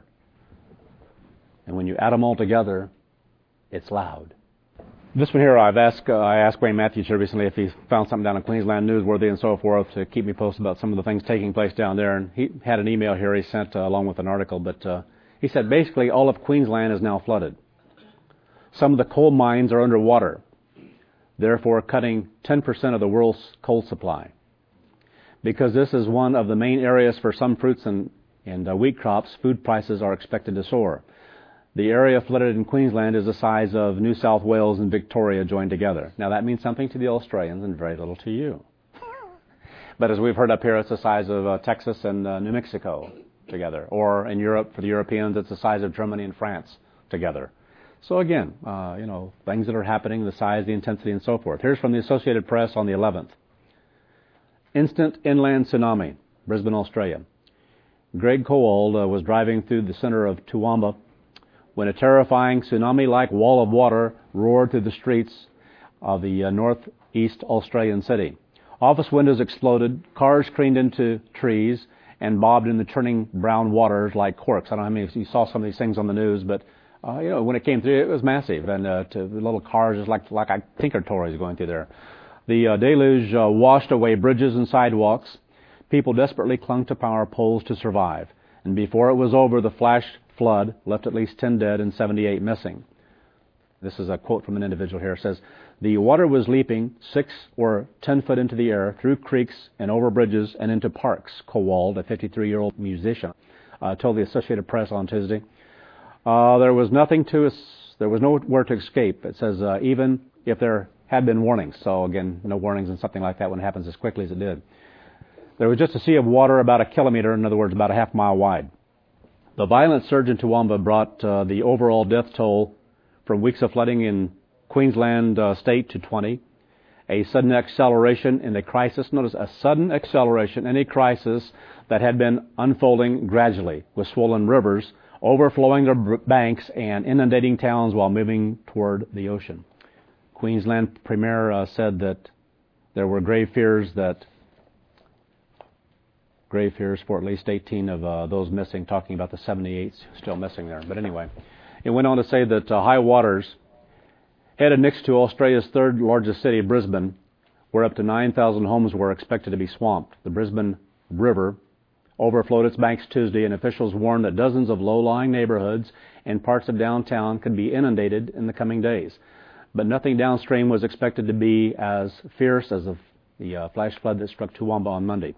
And when you add them all together, it's loud. This one here, I asked Wayne Matthews here recently if he found something down in Queensland, newsworthy and so forth, to keep me posted about some of the things taking place down there. And he had an email here he sent along with an article. But he said basically all of Queensland is now flooded. Some of the coal mines are underwater, therefore cutting 10% of the world's coal supply. Because this is one of the main areas for some fruits and wheat crops, food prices are expected to soar. The area flooded in Queensland is the size of New South Wales and Victoria joined together. Now that means something to the Australians and very little to you. But as we've heard up here, it's the size of Texas and New Mexico together. Or in Europe, for the Europeans, it's the size of Germany and France together. So again, things that are happening, the size, the intensity, and so forth. Here's from the Associated Press on the 11th. Instant inland tsunami, Brisbane, Australia. Greg Kowald was driving through the center of Toowoomba when a terrifying tsunami-like wall of water roared through the streets of the northeast Australian city. Office windows exploded, cars careened into trees, and bobbed in the churning brown waters like corks. I don't know how many of you saw some of these things on the news, but when it came through, it was massive, and the little cars just like Tinker Toys going through there. The deluge washed away bridges and sidewalks. People desperately clung to power poles to survive, and before it was over, the flash flood left at least 10 dead and 78 missing. This is a quote from an individual here. It says, "The water was leaping 6 or 10 foot into the air, through creeks and over bridges and into parks," Kowald, a 53-year-old musician, told the Associated Press on Tuesday. There was nowhere to escape. It says, even if there had been warnings. So again, no warnings in something like that when it happens as quickly as it did. There was just a sea of water about a kilometer, in other words, about a half mile wide. The violent surge in Toowoomba brought the overall death toll from weeks of flooding in Queensland state to 20. A sudden acceleration in a crisis. Notice, a sudden acceleration in a crisis that had been unfolding gradually, with swollen rivers overflowing their banks and inundating towns while moving toward the ocean. Queensland Premier said that there were grave fears for at least 18 of those missing, talking about the 78 still missing there. But anyway, it went on to say that high waters headed next to Australia's third largest city, Brisbane, where up to 9,000 homes were expected to be swamped. The Brisbane River overflowed its banks Tuesday, and officials warned that dozens of low-lying neighborhoods and parts of downtown could be inundated in the coming days. But nothing downstream was expected to be as fierce as the flash flood that struck Toowoomba on Monday.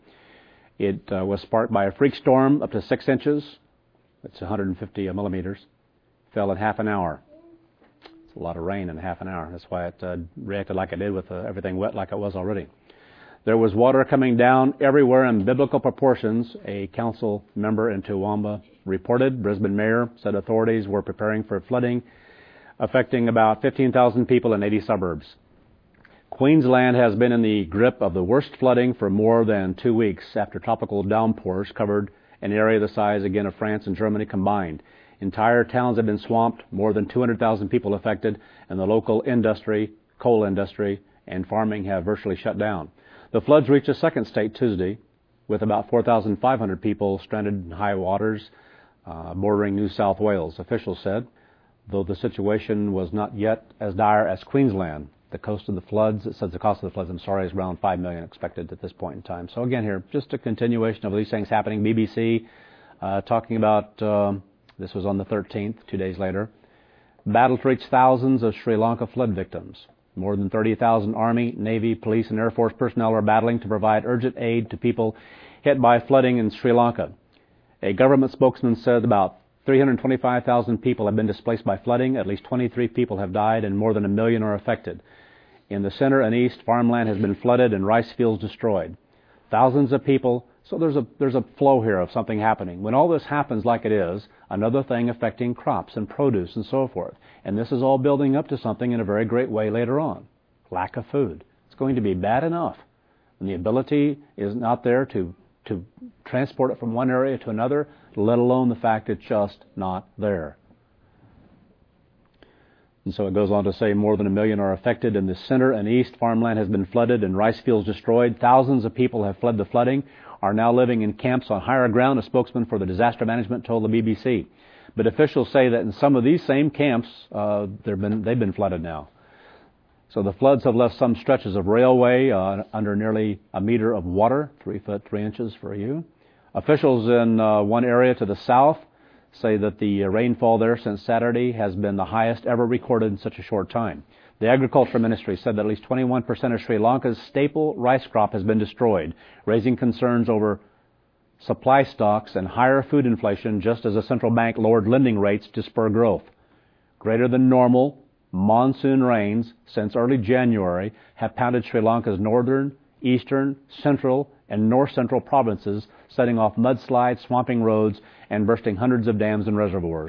It was sparked by a freak storm up to 6 inches. That's 150 millimeters. Fell in half an hour. It's a lot of rain in half an hour. That's why it reacted like it did with everything wet like it was already. There was water coming down everywhere in biblical proportions, a council member in Toowoomba reported. Brisbane mayor said authorities were preparing for flooding, affecting about 15,000 people in 80 suburbs. Queensland has been in the grip of the worst flooding for more than 2 weeks after tropical downpours covered an area the size, again, of France and Germany combined. Entire towns have been swamped, more than 200,000 people affected, and the local industry, coal industry, and farming have virtually shut down. The floods reached a second state Tuesday, with about 4,500 people stranded in high waters bordering New South Wales, officials said, though the situation was not yet as dire as Queensland. The cost of the floods, is around $5 million expected at this point in time. So again here, just a continuation of these things happening. BBC talking about, this was on the 13th, 2 days later, battle to reach thousands of Sri Lanka flood victims. More than 30,000 Army, Navy, Police, and Air Force personnel are battling to provide urgent aid to people hit by flooding in Sri Lanka. A government spokesman said about 325,000 people have been displaced by flooding. At least 23 people have died, and more than 1 million are affected. In the center and east, farmland has been flooded and rice fields destroyed. Thousands of people So there's a flow here of something happening. When all this happens like it is, another thing affecting crops and produce and so forth. And this is all building up to something in a very great way later on. Lack of food. It's going to be bad enough. And the ability is not there to transport it from one area to another, let alone the fact it's just not there. And so it goes on to say more than 1 million are affected. In the center and east, farmland has been flooded and rice fields destroyed. Thousands of people have fled the flooding, are now living in camps on higher ground, a spokesman for the disaster management told the BBC. But officials say that in some of these same camps, they've been flooded now. So the floods have left some stretches of railway under nearly a meter of water, 3 foot 3 inches for you. Officials in one area to the south say that the rainfall there since Saturday has been the highest ever recorded in such a short time. The Agriculture Ministry said that at least 21% of Sri Lanka's staple rice crop has been destroyed, raising concerns over supply stocks and higher food inflation just as the central bank lowered lending rates to spur growth. Greater than normal monsoon rains since early January have pounded Sri Lanka's northern, eastern, central, and north-central provinces, setting off mudslides, swamping roads, and bursting hundreds of dams and reservoirs.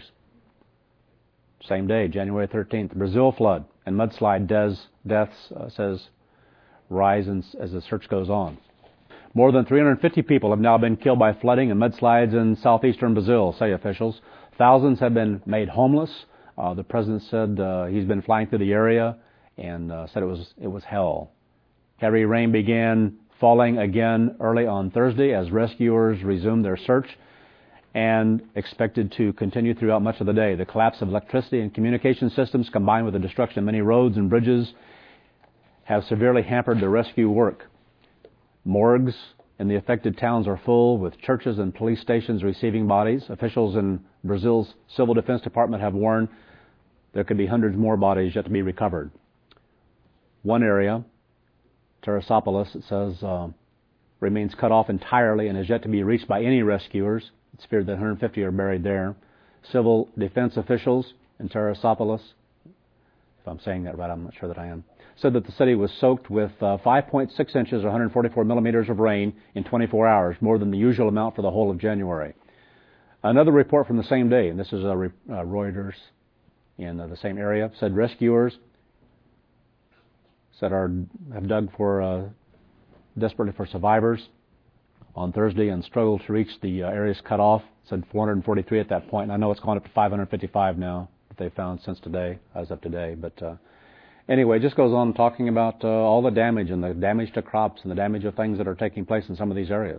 Same day, January 13th, Brazil flood and mudslide deaths, says, rise as the search goes on. More than 350 people have now been killed by flooding and mudslides in southeastern Brazil, say officials. Thousands have been made homeless. The president said he's been flying through the area and said it was hell. Heavy rain began falling again early on Thursday as rescuers resumed their search and expected to continue throughout much of the day. The collapse of electricity and communication systems combined with the destruction of many roads and bridges have severely hampered the rescue work. Morgues in the affected towns are full, with churches and police stations receiving bodies. Officials in Brazil's Civil Defense Department have warned there could be hundreds more bodies yet to be recovered. One area, Teresópolis, it says, remains cut off entirely and is yet to be reached by any rescuers. It's feared that 150 are buried there. Civil defense officials in Teresópolis, if I'm saying that right, I'm not sure that I am, said that the city was soaked with 5.6 inches or 144 millimeters of rain in 24 hours, more than the usual amount for the whole of January. Another report from the same day, and this is Reuters in the same area, said rescuers have dug desperately for survivors on Thursday and struggled to reach the areas cut off. Said 443 at that point, and I know it's gone up to 555 now that they found since today, as of today. But anyway, it just goes on talking about all the damage and the damage to crops and the damage of things that are taking place in some of these areas.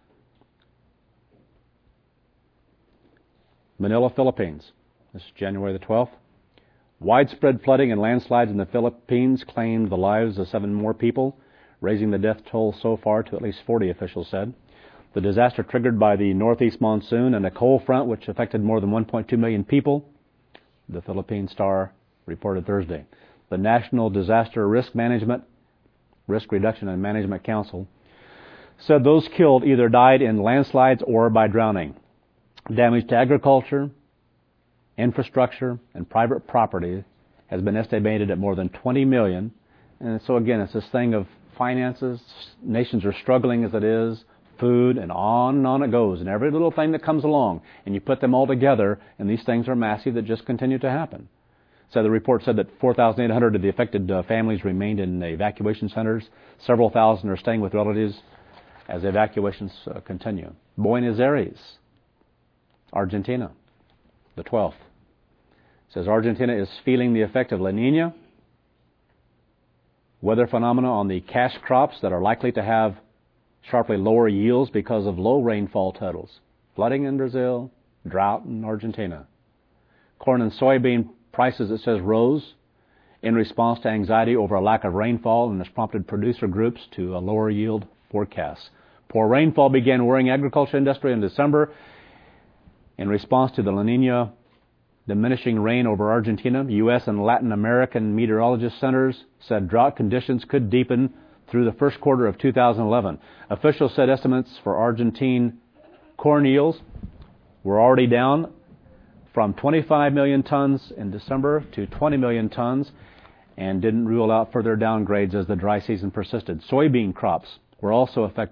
Manila, Philippines. This is January the 12th. Widespread flooding and landslides in the Philippines claimed the lives of 7 more people, raising the death toll so far to at least 40, officials said. The disaster triggered by the northeast monsoon and a cold front which affected more than 1.2 million people, the Philippine Star reported Thursday. The National Disaster Risk Reduction and Management Council said those killed either died in landslides or by drowning. Damage to agriculture, infrastructure, and private property has been estimated at more than 20 million. And so again, it's this thing of finances. Nations are struggling as it is, food, and on it goes. And every little thing that comes along, and you put them all together, and these things are massive that just continue to happen. So the report said that 4,800 of the affected families remained in evacuation centers. Several thousand are staying with relatives as evacuations continue. Buenos Aires, Argentina, the 12th. It says Argentina is feeling the effect of La Nina, weather phenomena on the cash crops that are likely to have sharply lower yields because of low rainfall totals. Flooding in Brazil, drought in Argentina. Corn and soybean prices, it says, rose in response to anxiety over a lack of rainfall and has prompted producer groups to a lower yield forecasts. Poor rainfall began worrying agriculture industry in December. In response to the La Nina diminishing rain over Argentina, U.S. and Latin American meteorologist centers said drought conditions could deepen through the first quarter of 2011. Officials said estimates for Argentine corn yields were already down from 25 million tons in December to 20 million tons and didn't rule out further downgrades as the dry season persisted. Soybean crops were also affected.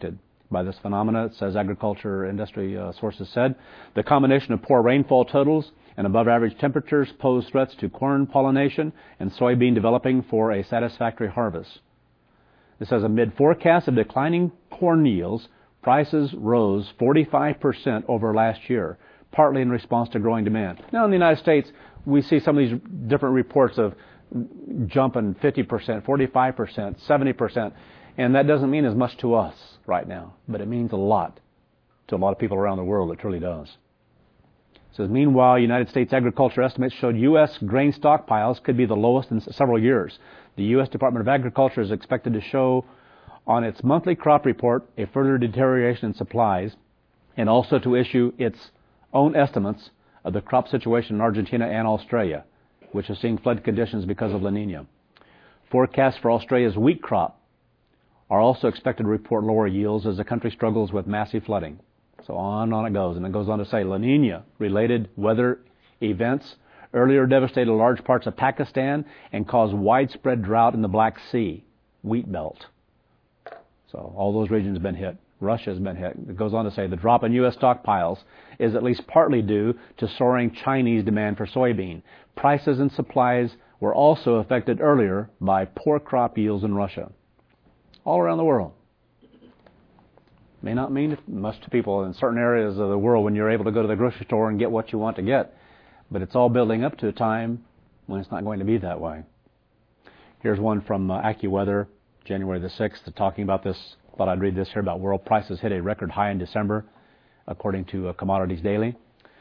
by this phenomena, it says agriculture industry sources said. The combination of poor rainfall totals and above average temperatures pose threats to corn pollination and soybean developing for a satisfactory harvest. It says amid forecasts of declining corn yields, prices rose 45% over last year, partly in response to growing demand. Now in the United States, we see some of these different reports of jumping 50%, 45%, 70%, and that doesn't mean as much to us right now, but it means a lot to a lot of people around the world. It truly does. It says, meanwhile, United States agriculture estimates showed U.S. grain stockpiles could be the lowest in several years. The U.S. Department of Agriculture is expected to show on its monthly crop report a further deterioration in supplies and also to issue its own estimates of the crop situation in Argentina and Australia, which is seeing flood conditions because of La Nina. Forecasts for Australia's wheat crop are also expected to report lower yields as the country struggles with massive flooding. So on it goes. And it goes on to say La Nina-related weather events earlier devastated large parts of Pakistan and caused widespread drought in the Black Sea wheat belt. So all those regions have been hit. Russia has been hit. It goes on to say the drop in U.S. stockpiles is at least partly due to soaring Chinese demand for soybean. Prices and supplies were also affected earlier by poor crop yields in Russia. All around the world. May not mean much to people in certain areas of the world when you're able to go to the grocery store and get what you want to get. But it's all building up to a time when it's not going to be that way. Here's one from AccuWeather, January the 6th, talking about this. Thought I'd read this here about world prices hit a record high in December, according to Commodities Daily.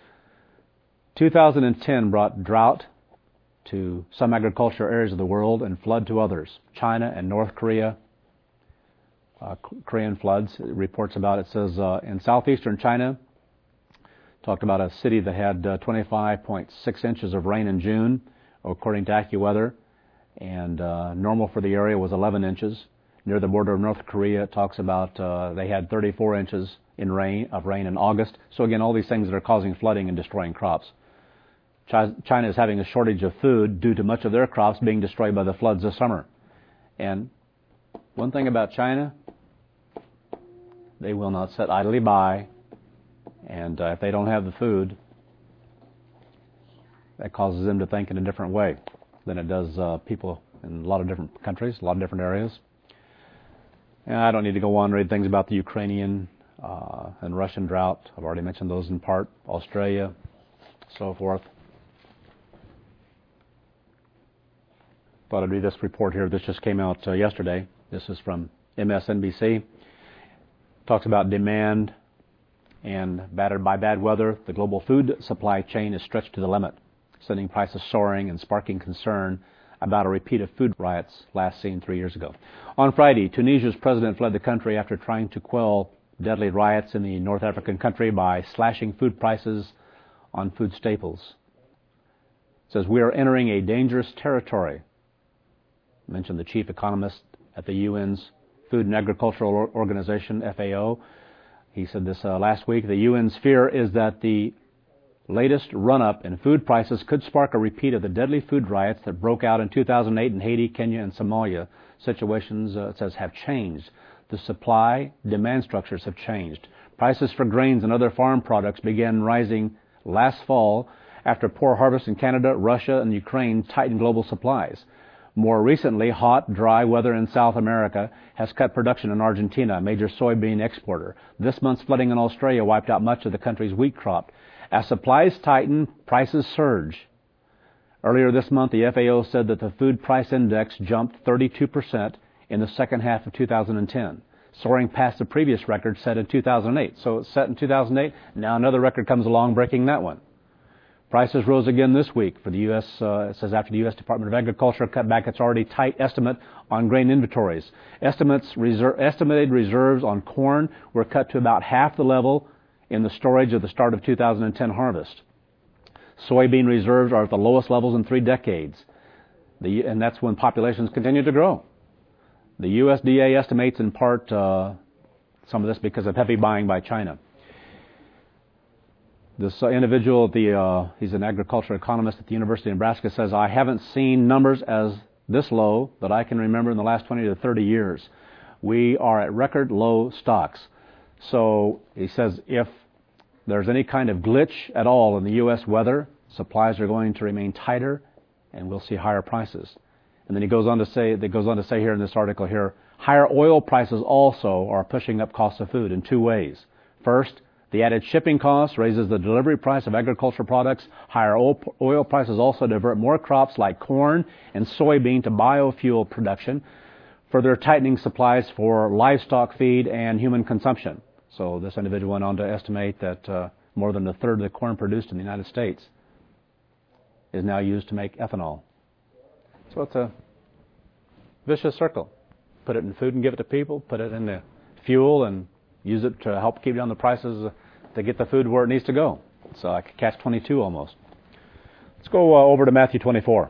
2010 brought drought to some agricultural areas of the world and flood to others. China and North Korea, Korean floods, it reports about. It says in southeastern China, talked about a city that had 25.6 inches of rain in June, according to AccuWeather, and normal for the area was 11 inches. Near the border of North Korea, it talks about they had 34 inches of rain in August. So again, all these things that are causing flooding and destroying crops. China is having a shortage of food due to much of their crops being destroyed by the floods this summer. And one thing about China, they will not sit idly by, and if they don't have the food, that causes them to think in a different way than it does people in a lot of different countries, a lot of different areas. And I don't need to go on and read things about the Ukrainian and Russian drought. I've already mentioned those in part. Australia, so forth. Thought I'd read this report here. This just came out yesterday. This is from MSNBC. Talks about demand, and battered by bad weather, the global food supply chain is stretched to the limit, sending prices soaring and sparking concern about a repeat of food riots last seen 3 years ago. On Friday, Tunisia's president fled the country after trying to quell deadly riots in the North African country by slashing food prices on food staples. It says, we are entering a dangerous territory, mentioned the chief economist at the UN's Food and Agricultural Organization, FAO. He said this last week. The UN's fear is that the latest run-up in food prices could spark a repeat of the deadly food riots that broke out in 2008 in Haiti, Kenya, and Somalia. Situations, it says, have changed. The supply-demand structures have changed. Prices for grains and other farm products began rising last fall after poor harvests in Canada, Russia, and Ukraine tightened global supplies. More recently, hot, dry weather in South America has cut production in Argentina, a major soybean exporter. This month's flooding in Australia wiped out much of the country's wheat crop. As supplies tighten, prices surge. Earlier this month, the FAO said that the food price index jumped 32% in the second half of 2010, soaring past the previous record set in 2008. So it's set in 2008. Now another record comes along, breaking that one. Prices rose again this week for the U.S., it says after the U.S. Department of Agriculture cut back its already tight estimate on grain inventories. Estimated reserves on corn were cut to about half the level in the storage of the start of 2010 harvest. Soybean reserves are at the lowest levels in 3 decades, and that's when populations continue to grow. The USDA estimates in part some of this because of heavy buying by China. This individual, he's an agricultural economist at the University of Nebraska, says, I haven't seen numbers as this low that I can remember in the last 20 to 30 years. We are at record low stocks. So he says if there's any kind of glitch at all in the U.S. weather, supplies are going to remain tighter, and we'll see higher prices. And then he goes on to say here in this article here, higher oil prices also are pushing up costs of food in two ways. First, the added shipping cost raises the delivery price of agricultural products. Higher oil prices also divert more crops like corn and soybean to biofuel production, further tightening supplies for livestock feed and human consumption. So this individual went on to estimate that more than a third of the corn produced in the United States is now used to make ethanol. So it's a vicious circle. Put it in food and give it to people, put it in the fuel and use it to help keep down the prices to get the food where it needs to go. It's like a catch-22 almost. Let's go over to Matthew 24.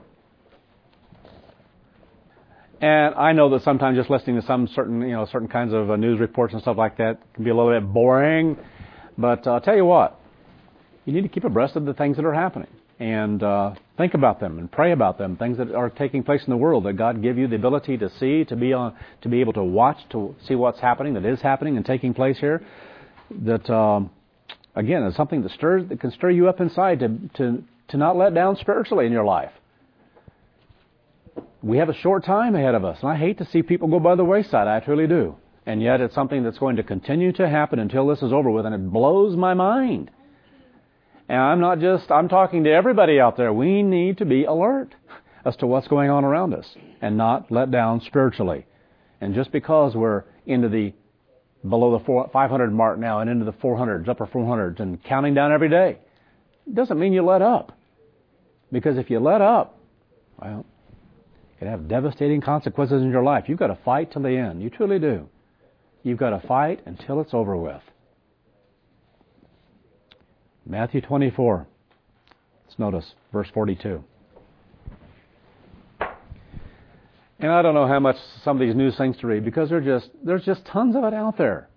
And I know that sometimes just listening to some certain kinds of news reports and stuff like that can be a little bit boring. But I'll tell you what, you need to keep abreast of the things that are happening and think about them and pray about them. Things that are taking place in the world that God give you the ability to see, to be able to watch, to see what's happening, that is happening and taking place here. That again is something that can stir you up inside to not let down spiritually in your life. We have a short time ahead of us, and I hate to see people go by the wayside. I truly do. And yet it's something that's going to continue to happen until this is over with, and it blows my mind. And I'm talking to everybody out there. We need to be alert as to what's going on around us and not let down spiritually. And just because we're into below the 500 mark now and into the 400s, upper 400s, and counting down every day, it doesn't mean you let up. Because if you let up, well, it can have devastating consequences in your life. You've got to fight till the end. You truly do. You've got to fight until it's over with. Matthew 24. Let's notice verse 42. And I don't know how much some of these news things to read because there's just tons of it out there.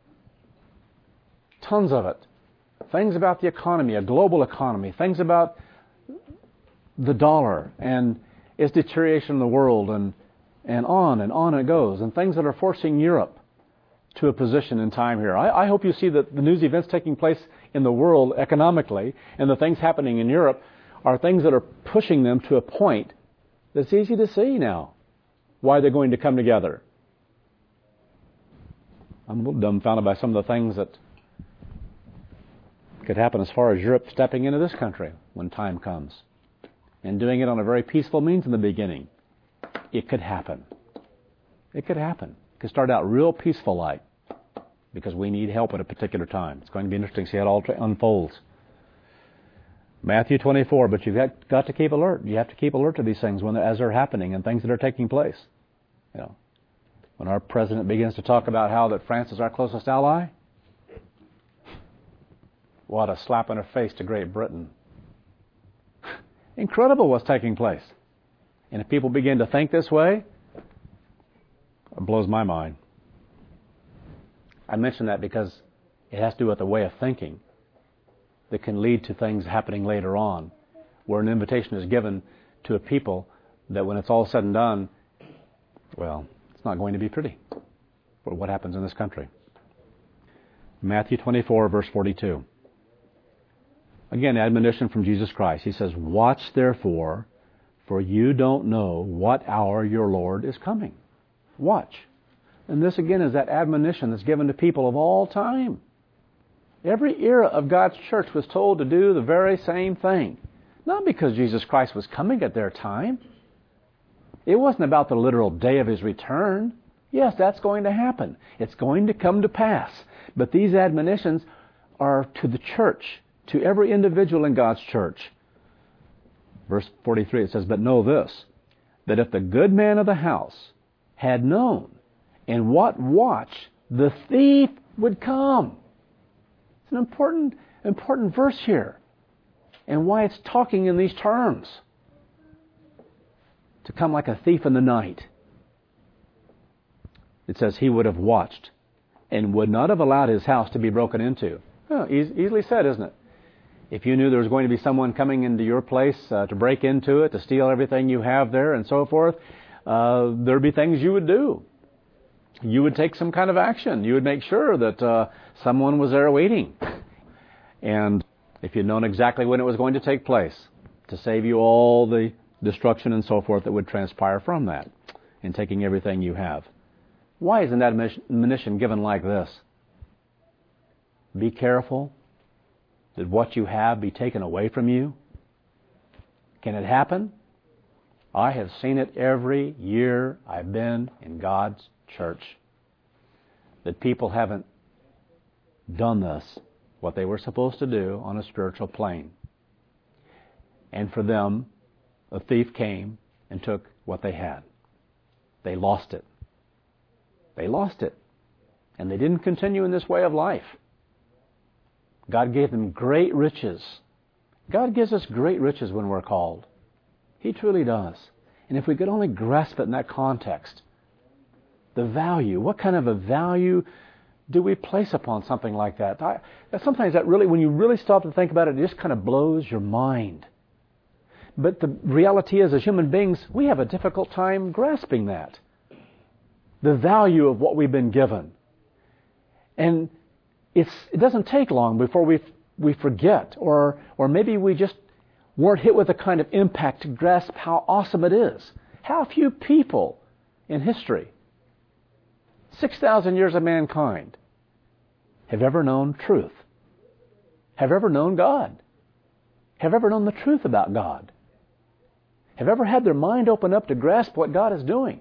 Tons of it. Things about the economy, a global economy. Things about the dollar and its deterioration in the world, and on it goes, and things that are forcing Europe to a position in time here. I hope you see that the news events taking place in the world economically and the things happening in Europe are things that are pushing them to a point that's easy to see now why they're going to come together. I'm a little dumbfounded by some of the things that could happen as far as Europe stepping into this country when time comes. And doing it on a very peaceful means in the beginning. It could happen. It could happen. It could start out real peaceful like, because we need help at a particular time. It's going to be interesting to see how it all unfolds. Matthew 24, but you've got to keep alert. You have to keep alert to these things as they're happening and things that are taking place. You know, when our president begins to talk about how that France is our closest ally, what a slap in the face to Great Britain. Incredible what's taking place. And if people begin to think this way, it blows my mind. I mention that because it has to do with the way of thinking that can lead to things happening later on, where an invitation is given to a people that when it's all said and done, well, it's not going to be pretty for what happens in this country. Matthew 24, verse 42. Again, admonition from Jesus Christ. He says, "Watch therefore, for you don't know what hour your Lord is coming." Watch. And this again is that admonition that's given to people of all time. Every era of God's church was told to do the very same thing. Not because Jesus Christ was coming at their time. It wasn't about the literal day of His return. Yes, that's going to happen. It's going to come to pass. But these admonitions are to the church, to every individual in God's church. Verse 43, it says, "But know this, that if the good man of the house had known in what watch the thief would come." It's an important verse here, and why it's talking in these terms. To come like a thief in the night. It says he would have watched and would not have allowed his house to be broken into. Oh, easily said, isn't it? If you knew there was going to be someone coming into your place to break into it, to steal everything you have there and so forth, there'd be things you would do. you would take some kind of action. You would make sure that someone was there waiting. And if you'd known exactly when it was going to take place, to save you all the destruction and so forth that would transpire from that, in taking everything you have. Why isn't that admonition given like this? Be careful that what you have be taken away from you. Can it happen? I have seen it every year I've been in God's church, that people haven't done this, what they were supposed to do on a spiritual plane. And for them, a thief came and took what they had. They lost it. They lost it. And they didn't continue in this way of life. God gave them great riches. God gives us great riches when we're called. He truly does. And if we could only grasp it in that context, the value, what kind of a value do we place upon something like that? Sometimes that really, when you really stop to think about it, it just kind of blows your mind. But the reality is, as human beings, we have a difficult time grasping that. The value of what we've been given. And it doesn't take long before we forget, or maybe we just weren't hit with the kind of impact to grasp how awesome it is. How few people in history, 6,000 years of mankind, have ever known truth, have ever known God, have ever known the truth about God, have ever had their mind open up to grasp what God is doing,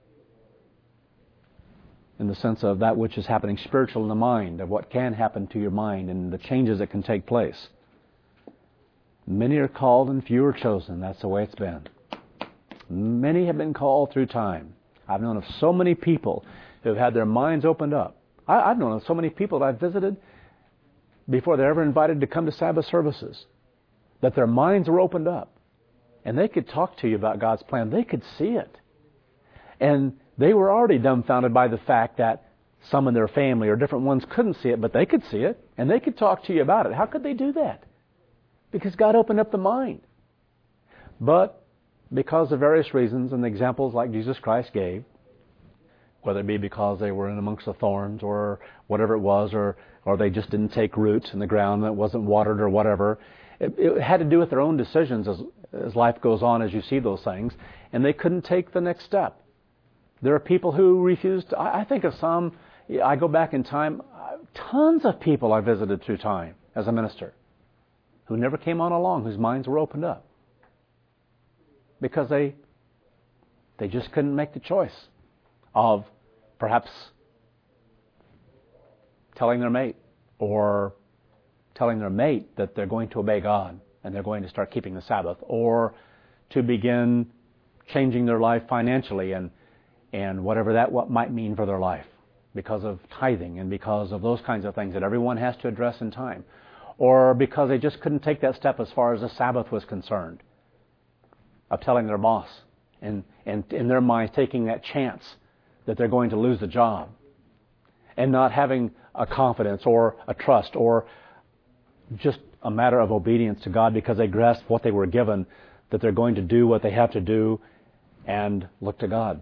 in the sense of that which is happening spiritual in the mind, of what can happen to your mind and the changes that can take place. Many are called and few are chosen. That's the way it's been. Many have been called through time. I've known of so many people who have had their minds opened up. I've known of so many people that I've visited before they're ever invited to come to Sabbath services, that their minds were opened up. And they could talk to you about God's plan. They could see it. And they were already dumbfounded by the fact that some in their family or different ones couldn't see it, but they could see it, and they could talk to you about it. How could they do that? Because God opened up the mind. But because of various reasons and the examples like Jesus Christ gave, whether it be because they were in amongst the thorns or whatever it was, or they just didn't take root in the ground that wasn't watered or whatever, it had to do with their own decisions as life goes on, as you see those things, and they couldn't take the next step. There are people who refused. I think of some, I go back in time, tons of people I visited through time as a minister who never came on along, whose minds were opened up. Because they just couldn't make the choice of perhaps telling their mate that they're going to obey God and they're going to start keeping the Sabbath, or to begin changing their life financially and whatever that what might mean for their life, because of tithing and because of those kinds of things that everyone has to address in time, or because they just couldn't take that step as far as the Sabbath was concerned, of telling their boss and in their minds taking that chance that they're going to lose the job and not having a confidence or a trust or just a matter of obedience to God because they grasp what they were given, that they're going to do what they have to do and look to God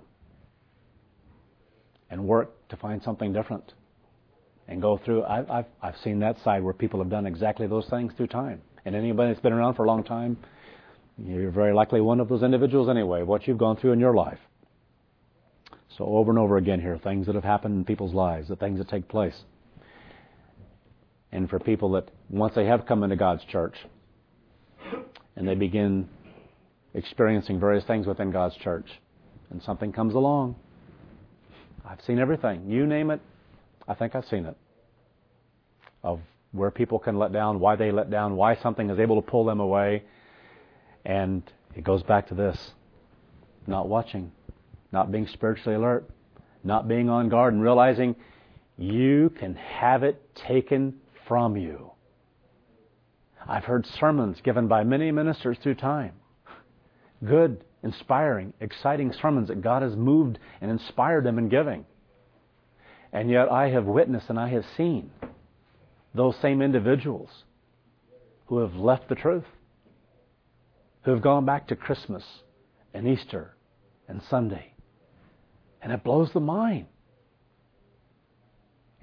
and work to find something different and go through. I've seen that side where people have done exactly those things through time. And anybody that's been around for a long time, you're very likely one of those individuals anyway, what you've gone through in your life. So over and over again here, things that have happened in people's lives, the things that take place. And for people that once they have come into God's church and they begin experiencing various things within God's church, and something comes along, I've seen everything. You name it, I think I've seen it. Of where people can let down, why they let down, why something is able to pull them away. And it goes back to this: not watching, not being spiritually alert, not being on guard, and realizing you can have it taken from you. I've heard sermons given by many ministers through time. Good, inspiring, exciting sermons that God has moved and inspired them in giving. And yet I have witnessed and I have seen those same individuals who have left the truth, who have gone back to Christmas and Easter and Sunday. And it blows the mind.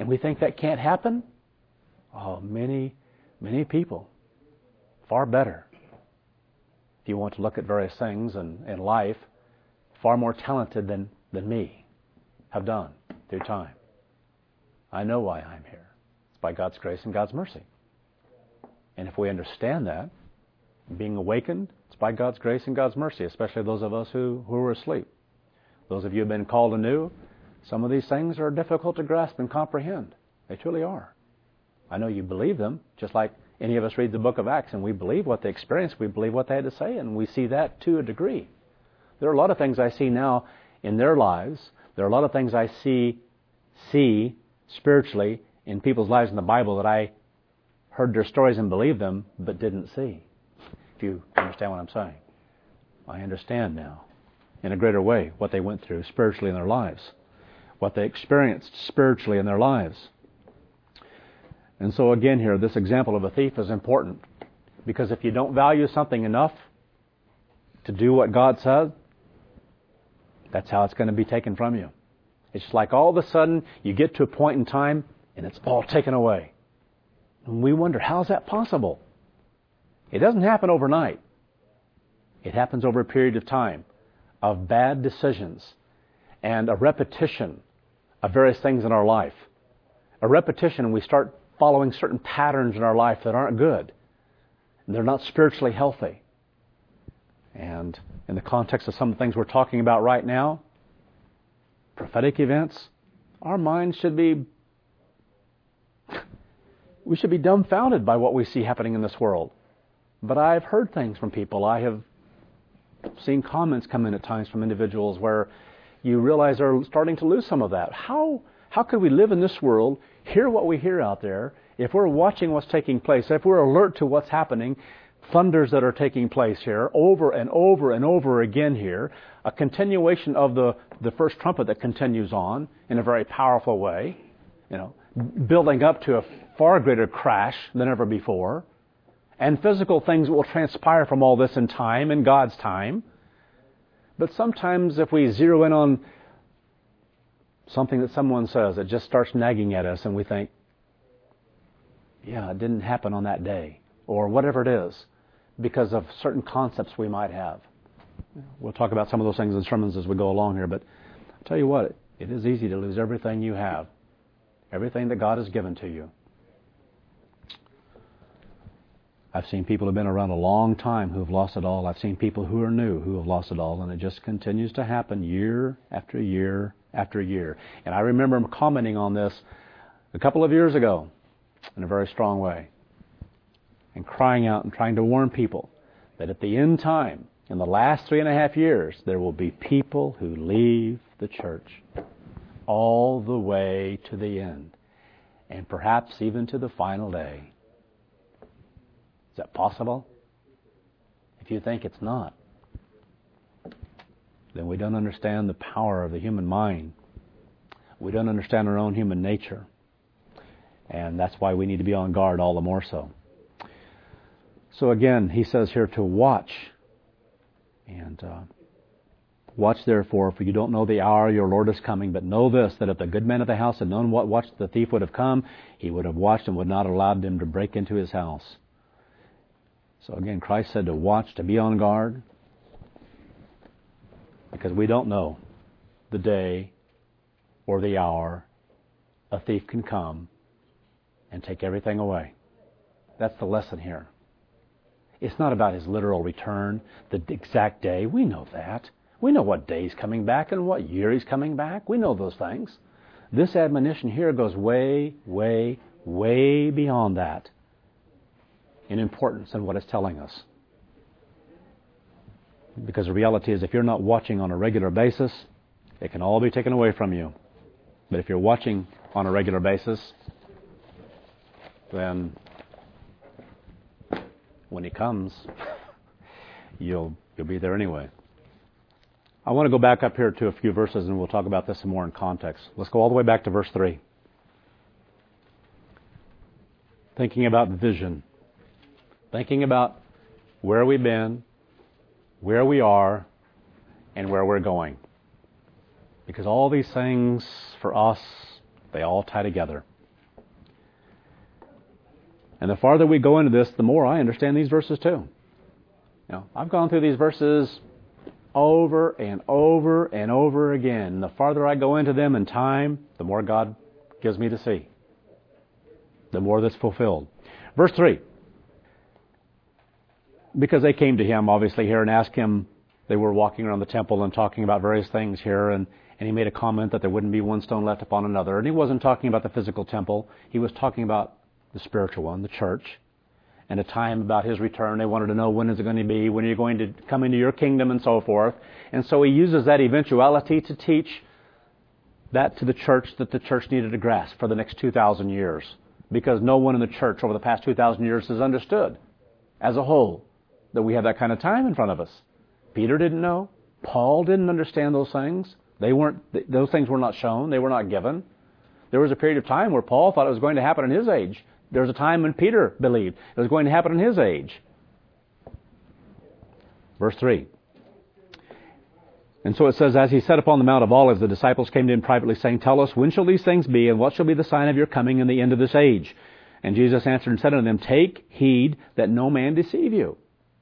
And we think that can't happen? Oh, many, many people. Far better. If you want to look at various things in life, far more talented than me have done through time. I know why I'm here. It's by God's grace and God's mercy. And if we understand that, being awakened, it's by God's grace and God's mercy, especially those of us who were asleep. Those of you who have been called anew, some of these things are difficult to grasp and comprehend. They truly are. I know you believe them, just like any of us read the book of Acts, and we believe what they experienced, we believe what they had to say, and we see that to a degree. There are a lot of things I see now in their lives. There are a lot of things I see spiritually in people's lives in the Bible that I heard their stories and believed them, but didn't see. If you understand what I'm saying. I understand now, in a greater way, what they went through spiritually in their lives, what they experienced spiritually in their lives. And so again here, this example of a thief is important, because if you don't value something enough to do what God said, that's how it's going to be taken from you. It's like all of a sudden you get to a point in time and it's all taken away. And we wonder, how is that possible? It doesn't happen overnight. It happens over a period of time of bad decisions and a repetition of various things in our life. A repetition, and we start following certain patterns in our life that aren't good. And they're not spiritually healthy. And in the context of some of the things we're talking about right now, prophetic events, our minds should be, we should be dumbfounded by what we see happening in this world. But I've heard things from people. I have seen comments come in at times from individuals where you realize they're starting to lose some of that. How could we live in this world, hear what we hear out there, if we're watching what's taking place, if we're alert to what's happening, thunders that are taking place here, over and over and over again here, a continuation of the first trumpet that continues on in a very powerful way, building up to a far greater crash than ever before, and physical things will transpire from all this in time, in God's time. But sometimes if we zero in on something that someone says, it just starts nagging at us and we think, yeah, it didn't happen on that day, or whatever it is, because of certain concepts we might have. We'll talk about some of those things in sermons as we go along here, but I'll tell you what, it is easy to lose everything you have, everything that God has given to you. I've seen people who have been around a long time who have lost it all. I've seen people who are new who have lost it all, and it just continues to happen year after year after year. And I remember commenting on this a couple of years ago in a very strong way, and crying out and trying to warn people that at the end time, in the last 3.5 years, there will be people who leave the church all the way to the end, and perhaps even to the final day. Is that possible? If you think it's not, then we don't understand the power of the human mind. We don't understand our own human nature. And that's why we need to be on guard all the more so. So again, he says here to watch. And watch therefore, for you don't know the hour your Lord is coming. But know this, that if the good man of the house had known what watch the thief would have come, he would have watched and would not have allowed him to break into his house. So again, Christ said to watch, to be on guard, because we don't know the day or the hour a thief can come and take everything away. That's the lesson here. It's not about his literal return, the exact day. We know that. We know what day he's coming back and what year he's coming back. We know those things. This admonition here goes way, way, way beyond that in importance in what it's telling us. Because the reality is, if you're not watching on a regular basis, it can all be taken away from you. But if you're watching on a regular basis, then when he comes, you'll be there anyway. I want to go back up here to a few verses, and we'll talk about this some more in context. Let's go all the way back to verse 3. Thinking about vision. Thinking about where we've been, where we are, and where we're going. Because all these things, for us, they all tie together. And the farther we go into this, the more I understand these verses too. I've gone through these verses over and over and over again. The farther I go into them in time, the more God gives me to see. The more that's fulfilled. Verse 3. Because they came to him, obviously, here and asked him, they were walking around the temple and talking about various things here, and he made a comment that there wouldn't be one stone left upon another. And he wasn't talking about the physical temple. He was talking about the spiritual one, the church, and a time about his return. They wanted to know, when is it going to be? When are you going to come into your kingdom, and so forth. And so he uses that eventuality to teach that to the church that the church needed to grasp for the next 2,000 years. Because no one in the church over the past 2,000 years has understood, as a whole, that we have that kind of time in front of us. Peter didn't know. Paul didn't understand those things. Those things were not shown. They were not given. There was a period of time where Paul thought it was going to happen in his age. There was a time when Peter believed it was going to happen in his age. Verse 3. And so it says, as he sat upon the Mount of Olives, the disciples came to him privately, saying, Tell us, when shall these things be, and what shall be the sign of your coming and the end of this age? And Jesus answered and said unto them, Take heed that no man deceive you.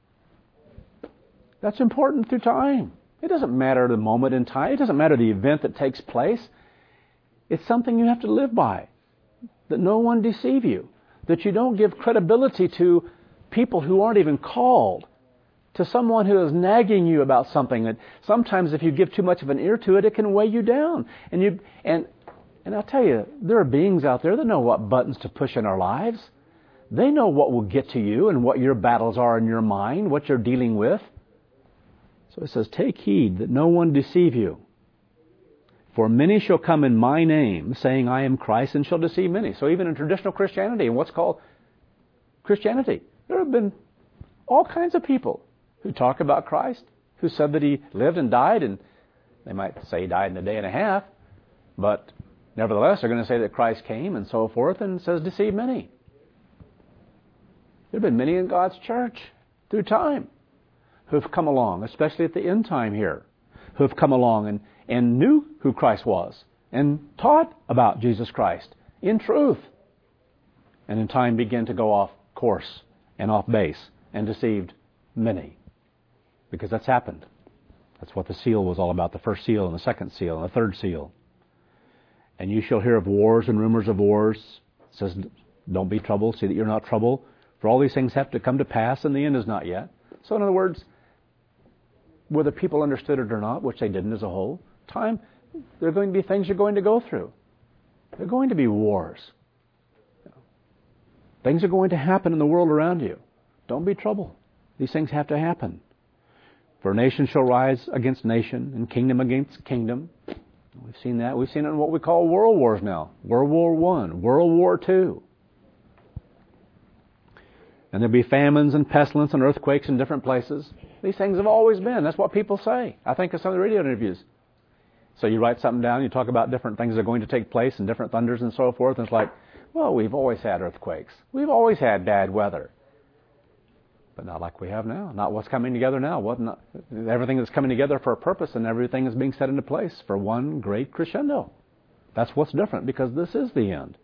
That's important through time. It doesn't matter the moment in time. It doesn't matter the event that takes place. It's something you have to live by. That no one deceive you. That you don't give credibility to people who aren't even called. To someone who is nagging you about something. That sometimes if you give too much of an ear to it, it can weigh you down. And I'll tell you, there are beings out there that know what buttons to push in our lives. They know what will get to you and what your battles are in your mind, what you're dealing with. So it says, Take heed that no one deceive you. For many shall come in my name, saying, I am Christ, and shall deceive many. So even in traditional Christianity, and what's called Christianity, there have been all kinds of people who talk about Christ, who said that he lived and died, and they might say he died in a day and a half, but nevertheless they're going to say that Christ came and so forth, and says deceive many. There have been many in God's church through time who have come along, especially at the end time here, who have come along and knew who Christ was and taught about Jesus Christ in truth, and in time began to go off course and off base and deceived many. Because that's happened. That's what the seal was all about, the first seal and the second seal and the third seal. And you shall hear of wars and rumors of wars. It says, don't be troubled, see that you're not troubled. For all these things have to come to pass, and the end is not yet. So in other words, whether people understood it or not, which they didn't as a whole, there are going to be things you're going to go through. There are going to be wars. Things are going to happen in the world around you. Don't be troubled. These things have to happen. For nation shall rise against nation, and kingdom against kingdom. We've seen that. We've seen it in what we call world wars now. World War I, World War II. And there'll be famines and pestilence and earthquakes in different places. These things have always been. That's what people say. I think of some of the radio interviews. So you write something down, you talk about different things that are going to take place and different thunders and so forth, and it's like, well, we've always had earthquakes. We've always had bad weather. But not like we have now. Not what's coming together now. Everything is coming together for a purpose, and everything is being set into place for one great crescendo. That's what's different, because this is the end.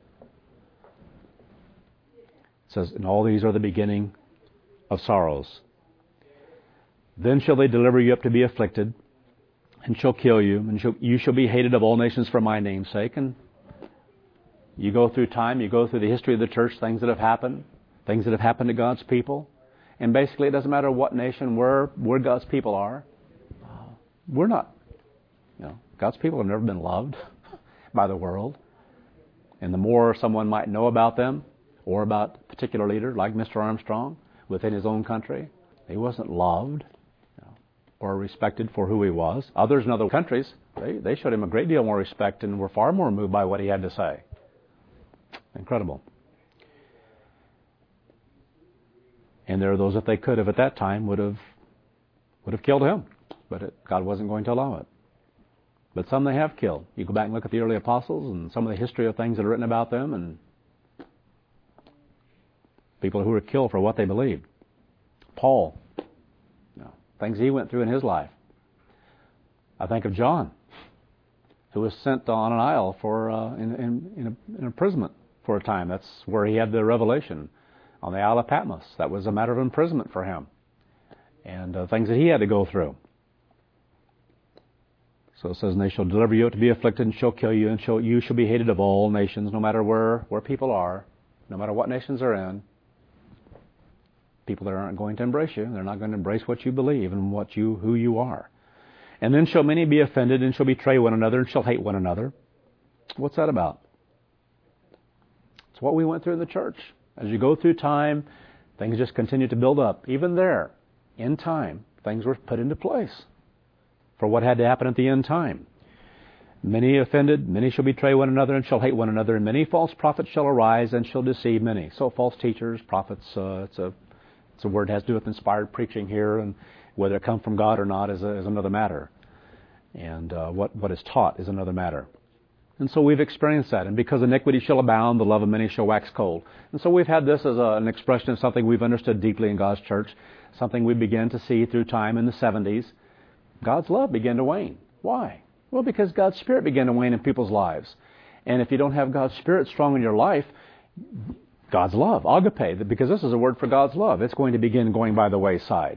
It says, and all these are the beginning of sorrows. Then shall they deliver you up to be afflicted, and shall kill you, and you shall be hated of all nations for my name's sake. And you go through time, you go through the history of the church, things that have happened to God's people. And basically it doesn't matter what nation, where God's people are. We're not. God's people have never been loved by the world. And the more someone might know about them, or about a particular leader, like Mr. Armstrong, within his own country, he wasn't loved or respected for who he was. Others in other countries, they showed him a great deal more respect and were far more moved by what he had to say. Incredible. And there are those that they could have at that time would have killed him. But God wasn't going to allow it. But some they have killed. You go back and look at the early apostles and some of the history of things that are written about them, and people who were killed for what they believed. Paul, things he went through in his life. I think of John, who was sent on an isle for in imprisonment for a time. That's where he had the revelation on the Isle of Patmos. That was a matter of imprisonment for him, and things that he had to go through. So it says, and they shall deliver you up to be afflicted, and shall kill you, and you shall be hated of all nations, no matter where people are, no matter what nations they're in. People that aren't going to embrace you, they're not going to embrace what you believe and who you are. And then shall many be offended, and shall betray one another, and shall hate one another. What's that about? It's what we went through in the church. As you go through time, things just continue to build up. Even there, in time, things were put into place for what had to happen at the end time. Many offended, many shall betray one another, and shall hate one another, and many false prophets shall arise, and shall deceive many. So false teachers, prophets, it's a word that has to do with inspired preaching here, and whether it comes from God or not is another matter. And what is taught is another matter. And so we've experienced that. And because iniquity shall abound, the love of many shall wax cold. And so we've had this as an expression of something we've understood deeply in God's church, something we began to see through time in the 70s. God's love began to wane. Why? Well, because God's Spirit began to wane in people's lives. And if you don't have God's Spirit strong in your life, God's love, agape, because this is a word for God's love, it's going to begin going by the wayside.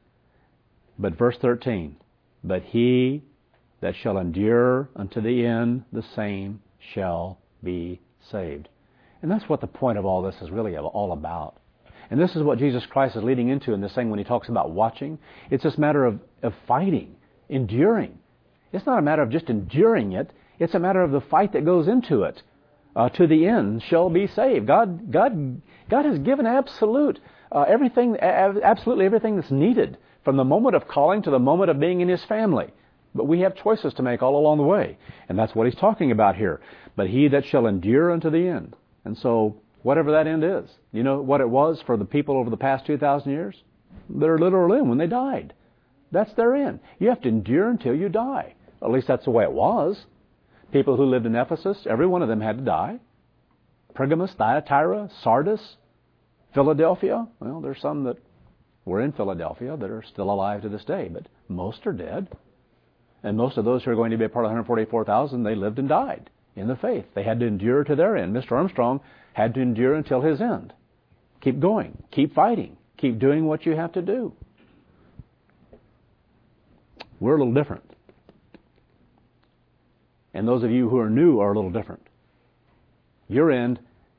But verse 13, but he that shall endure unto the end, the same shall be saved. And that's what the point of all this is really all about. And this is what Jesus Christ is leading into in this thing when he talks about watching. It's this matter of fighting, enduring. It's not a matter of just enduring it. It's a matter of the fight that goes into it. To the end shall be saved. God has given absolutely everything that's needed from the moment of calling to the moment of being in His family. But we have choices to make all along the way. And that's what he's talking about here. But he that shall endure unto the end. And so, whatever that end is. You know what it was for the people over the past 2,000 years? Their literal end when they died. That's their end. You have to endure until you die. At least that's the way it was. People who lived in Ephesus, every one of them had to die. Pergamos, Thyatira, Sardis, Philadelphia. Well, there's some that were in Philadelphia that are still alive to this day, but most are dead. And most of those who are going to be a part of 144,000, they lived and died in the faith. They had to endure to their end. Mr. Armstrong had to endure until his end. Keep going. Keep fighting. Keep doing what you have to do. We're a little different. And those of you who are new are a little different. Your end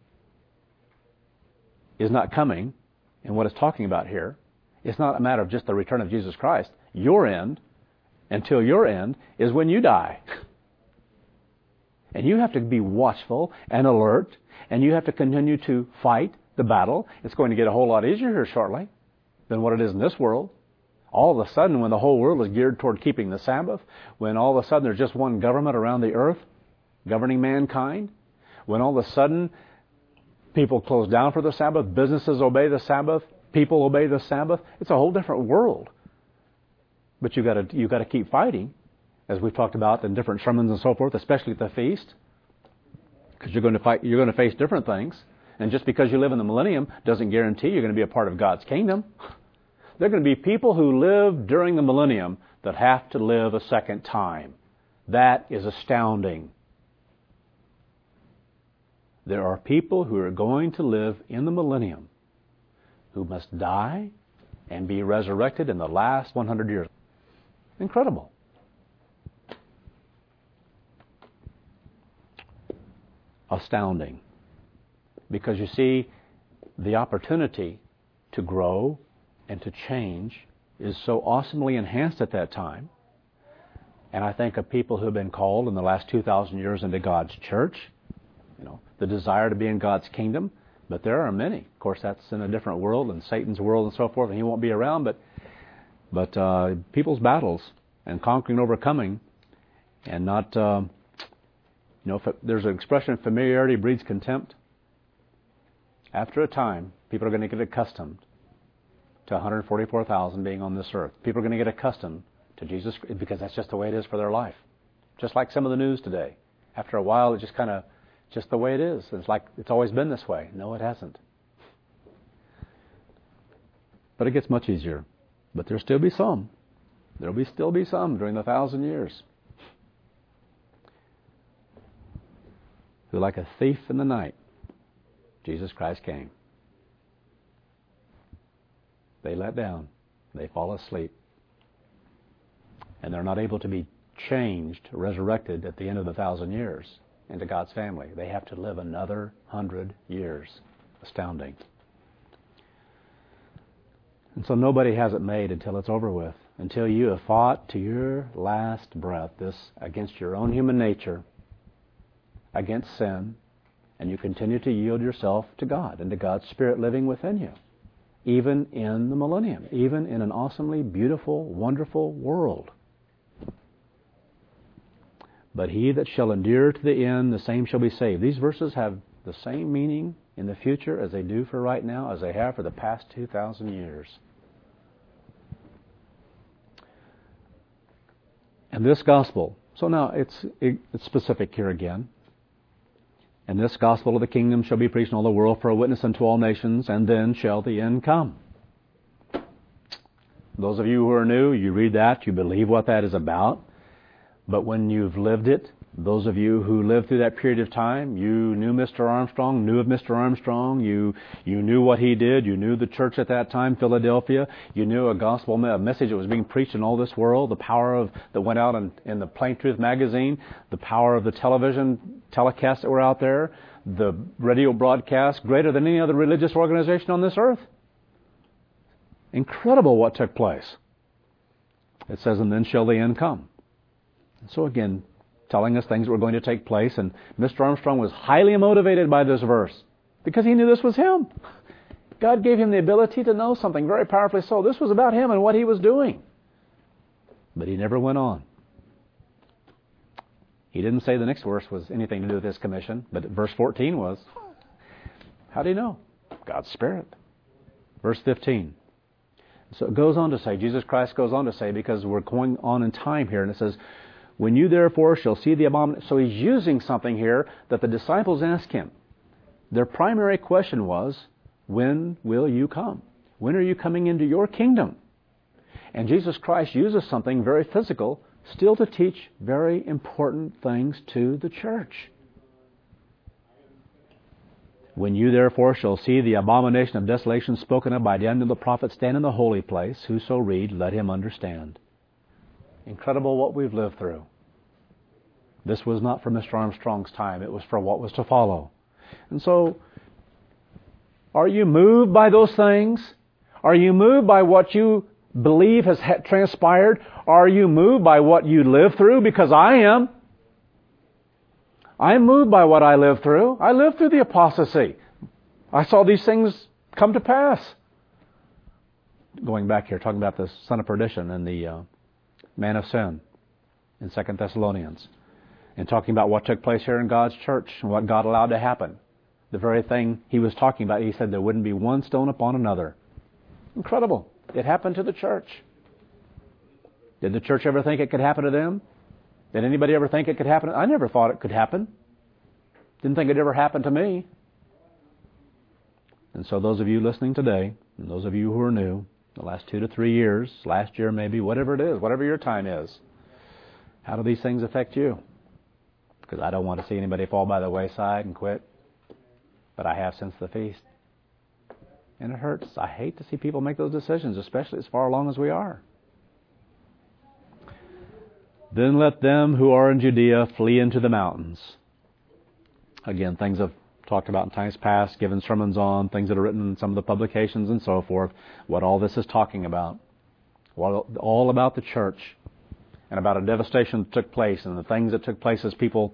is not coming, and what it's talking about here, it's not a matter of just the return of Jesus Christ. Your end, until your end, is when you die. And you have to be watchful and alert, and you have to continue to fight the battle. It's going to get a whole lot easier here shortly than what it is in this world. All of a sudden, when the whole world is geared toward keeping the Sabbath, when all of a sudden there's just one government around the earth governing mankind, when all of a sudden people close down for the Sabbath, businesses obey the Sabbath, people obey the Sabbath, it's a whole different world. But you've got to keep fighting, as we've talked about in different sermons and so forth, especially at the feast, because you're going to face different things. And just because you live in the millennium doesn't guarantee you're going to be a part of God's kingdom. There are going to be people who live during the millennium that have to live a second time. That is astounding. There are people who are going to live in the millennium who must die and be resurrected in the last 100 years. Incredible. Astounding. Because you see, the opportunity to grow and to change is so awesomely enhanced at that time. And I think of people who have been called in the last 2,000 years into God's church, the desire to be in God's kingdom. But there are many. Of course, that's in a different world, and Satan's world and so forth, and he won't be around. But people's battles and conquering, overcoming, and not, there's an expression, familiarity breeds contempt. After a time, people are going to get accustomed to 144,000 being on this earth. People are going to get accustomed to Jesus, because that's just the way it is for their life. Just like some of the news today. After a while, it's just the way it is. It's like it's always been this way. No, it hasn't. But it gets much easier. But there'll still be some. There'll still be some during the 1,000 years who, like a thief in the night, Jesus Christ came. They let down. They fall asleep. And they're not able to be changed, resurrected at the end of the 1,000 years into God's family. They have to live another 100 years. Astounding. And so nobody has it made until it's over with. Until you have fought to your last breath this against your own human nature, against sin, and you continue to yield yourself to God and to God's Spirit living within you, even in the millennium, even in an awesomely beautiful, wonderful world. But he that shall endure to the end, the same shall be saved. These verses have the same meaning in the future as they do for right now, as they have for the past 2,000 years. And this gospel, so now it's specific here again. And this gospel of the kingdom shall be preached in all the world for a witness unto all nations, and then shall the end come. Those of you who are new, you read that, you believe what that is about. But when you've lived it, those of you who lived through that period of time, you knew Mr. Armstrong, knew of Mr. Armstrong, you knew what he did, you knew the church at that time, Philadelphia, you knew a message that was being preached in all this world, the power that went out in the Plain Truth magazine, the power of the television telecasts that were out there, the radio broadcast, greater than any other religious organization on this earth. Incredible what took place. It says, and then shall the end come. So again, telling us things that were going to take place, and Mr. Armstrong was highly motivated by this verse because he knew this was him. God gave him the ability to know something very powerfully so. This was about him and what he was doing. But he never went on. He didn't say the next verse was anything to do with his commission, but verse 14 was. How do you know? God's Spirit. Verse 15. So it goes on to say, Jesus Christ goes on to say, because we're going on in time here, and it says, when you therefore shall see the abomination. So he's using something here that the disciples asked him. Their primary question was, when will you come? When are you coming into your kingdom? And Jesus Christ uses something very physical still to teach very important things to the church. When you therefore shall see the abomination of desolation spoken of by Daniel the prophet stand in the holy place, whoso read, let him understand. Incredible what we've lived through. This was not for Mr. Armstrong's time. It was for what was to follow. And so, are you moved by those things? Are you moved by what you believe has transpired? Are you moved by what you lived through? Because I am. I'm moved by what I lived through. I lived through the apostasy. I saw these things come to pass. Going back here, talking about the son of perdition and the man of sin in 2 Thessalonians, and talking about what took place here in God's church and what God allowed to happen. The very thing he was talking about, he said there wouldn't be one stone upon another. Incredible. It happened to the church. Did the church ever think it could happen to them? Did anybody ever think it could happen? I never thought it could happen. Didn't think it ever happened to me. And so those of you listening today, and those of you who are new, the last 2 to 3 years, last year maybe, whatever it is, whatever your time is, how do these things affect you? Because I don't want to see anybody fall by the wayside and quit. But I have since the feast. And it hurts. I hate to see people make those decisions, especially as far along as we are. Then let them who are in Judea flee into the mountains. Again, things I've talked about in times past, given sermons on, things that are written in some of the publications and so forth, what all this is talking about. All about the church and about a devastation that took place and the things that took place as people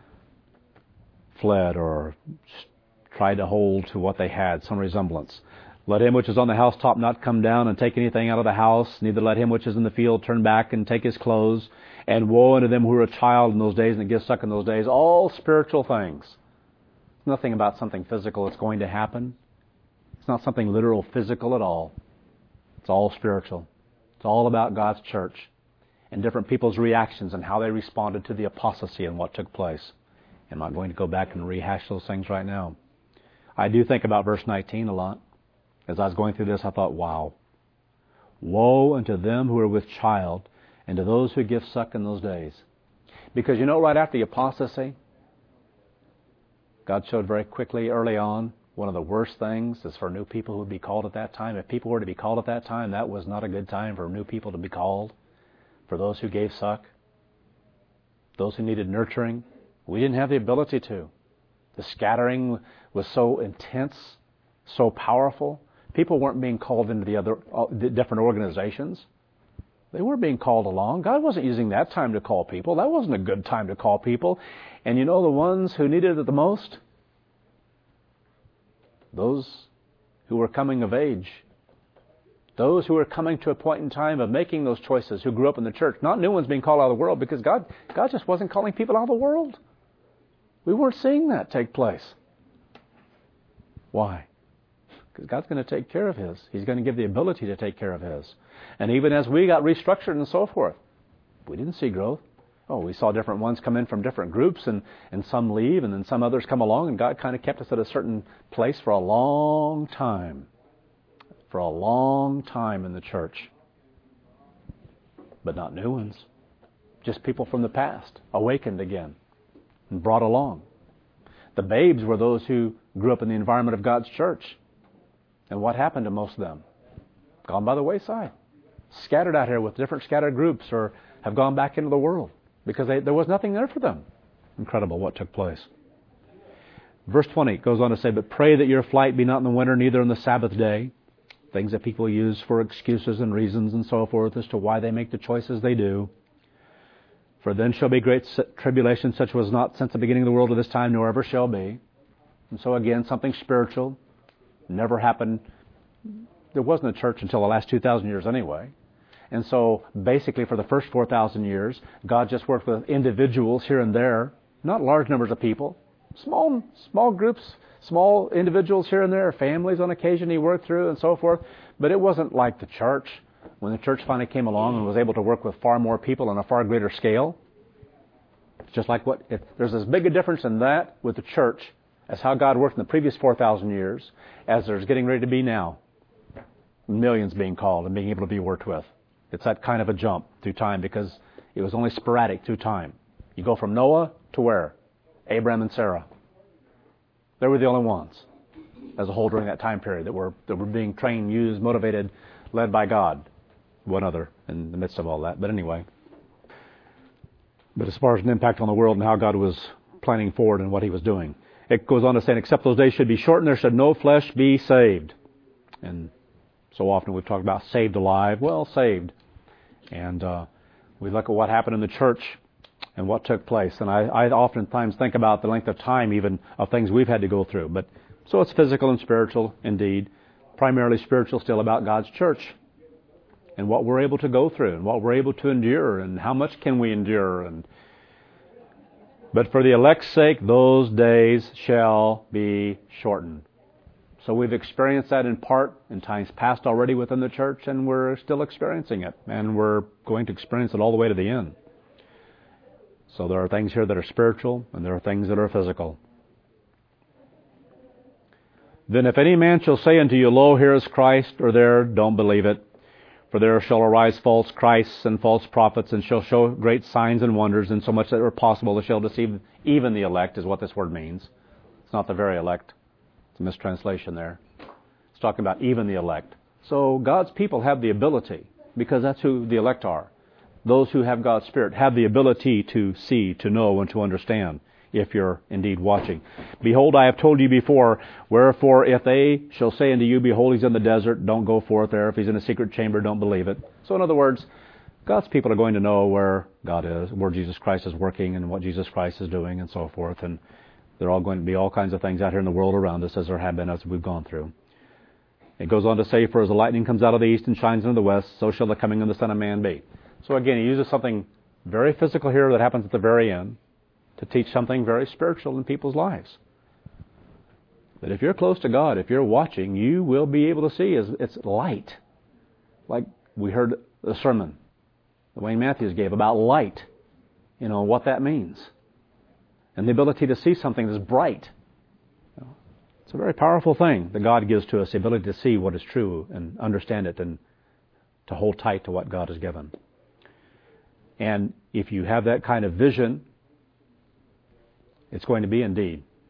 fled or tried to hold to what they had, some resemblance. Let him which is on the housetop not come down and take anything out of the house, neither let him which is in the field turn back and take his clothes. And woe unto them who are a child in those days and get stuck in those days. All spiritual things. It's nothing about something physical that's going to happen. It's not something literal, physical at all. It's all spiritual. It's all about God's church and different people's reactions and how they responded to the apostasy and what took place. I'm not going to go back and rehash those things right now. I do think about verse 19 a lot. As I was going through this, I thought, wow. Woe unto them who are with child, and to those who give suck in those days. Because right after the apostasy, God showed very quickly early on one of the worst things is for new people who would be called at that time. If people were to be called at that time, that was not a good time for new people to be called. For those who gave suck, those who needed nurturing, we didn't have the ability to. The scattering was so intense, so powerful. People weren't being called into the different organizations. They were being called along. God wasn't using that time to call people. That wasn't a good time to call people. And you know the ones who needed it the most? Those who were coming of age. Those who were coming to a point in time of making those choices, who grew up in the church. Not new ones being called out of the world, because God just wasn't calling people out of the world. We weren't seeing that take place. Why? Because God's going to take care of His. He's going to give the ability to take care of His. And even as we got restructured and so forth, we didn't see growth. Oh, we saw different ones come in from different groups, and some leave, and then some others come along, and God kind of kept us at a certain place for a long time. For a long time in the church. But not new ones. Just people from the past, awakened again, and brought along. The babes were those who grew up in the environment of God's church. And what happened to most of them? Gone by the wayside. Scattered out here with different scattered groups, or have gone back into the world. Because there was nothing there for them. Incredible what took place. Verse 20 goes on to say, "But pray that your flight be not in the winter, neither on the Sabbath day." Things that people use for excuses and reasons and so forth as to why they make the choices they do. "For then shall be great tribulation, such was not since the beginning of the world to this time, nor ever shall be." And so again, something spiritual. Never happened. There wasn't a church until the last 2,000 years anyway. And so basically for the first 4,000 years, God just worked with individuals here and there, not large numbers of people, small groups, small individuals here and there, families on occasion He worked through and so forth. But it wasn't like the church. When the church finally came along and was able to work with far more people on a far greater scale, it's just like there's as big a difference in that with the church as how God worked in the previous 4,000 years as there's getting ready to be now. Millions being called and being able to be worked with. It's that kind of a jump through time because it was only sporadic through time. You go from Noah to where? Abraham and Sarah. They were the only ones as a whole during that time period that were being trained, used, motivated, led by God. One other in the midst of all that. But anyway. But as far as an impact on the world and how God was planning forward and what He was doing. It goes on to say, "Except those days should be shortened, there should no flesh be saved." And so often we've talked about saved alive. Well, saved. And we look at what happened in the church and what took place. And I oftentimes think about the length of time even of things we've had to go through. But so it's physical and spiritual indeed. Primarily spiritual still about God's church. And what we're able to go through and what we're able to endure and how much can we endure. But for the elect's sake, those days shall be shortened. So we've experienced that in part in times past already within the church, and we're still experiencing it. And we're going to experience it all the way to the end. So there are things here that are spiritual, and there are things that are physical. "Then if any man shall say unto you, Lo, here is Christ, or there, don't believe it. For there shall arise false Christs and false prophets, and shall show great signs and wonders, insomuch that are possible they shall deceive even the elect," is what this word means. It's not the very elect. It's a mistranslation there. It's talking about even the elect. So God's people have the ability, because that's who the elect are. Those who have God's Spirit have the ability to see, to know, and to understand, if you're indeed watching. "Behold, I have told you before, wherefore if they shall say unto you, Behold, He's in the desert, don't go forth there. If He's in a secret chamber, don't believe it." So in other words, God's people are going to know where God is, where Jesus Christ is working, and what Jesus Christ is doing, and so forth. And there are all going to be all kinds of things out here in the world around us, as there have been as we've gone through. It goes on to say, "For as the lightning comes out of the east and shines into the west, so shall the coming of the Son of Man be." So again, He uses something very physical here that happens at the very end to teach something very spiritual in people's lives. That if you're close to God, if you're watching, you will be able to see it's light. Like we heard the sermon that Wayne Matthews gave about light, what that means. And the ability to see something that's bright. It's a very powerful thing that God gives to us, the ability to see what is true and understand it and to hold tight to what God has given. And if you have that kind of vision, it's going to be indeed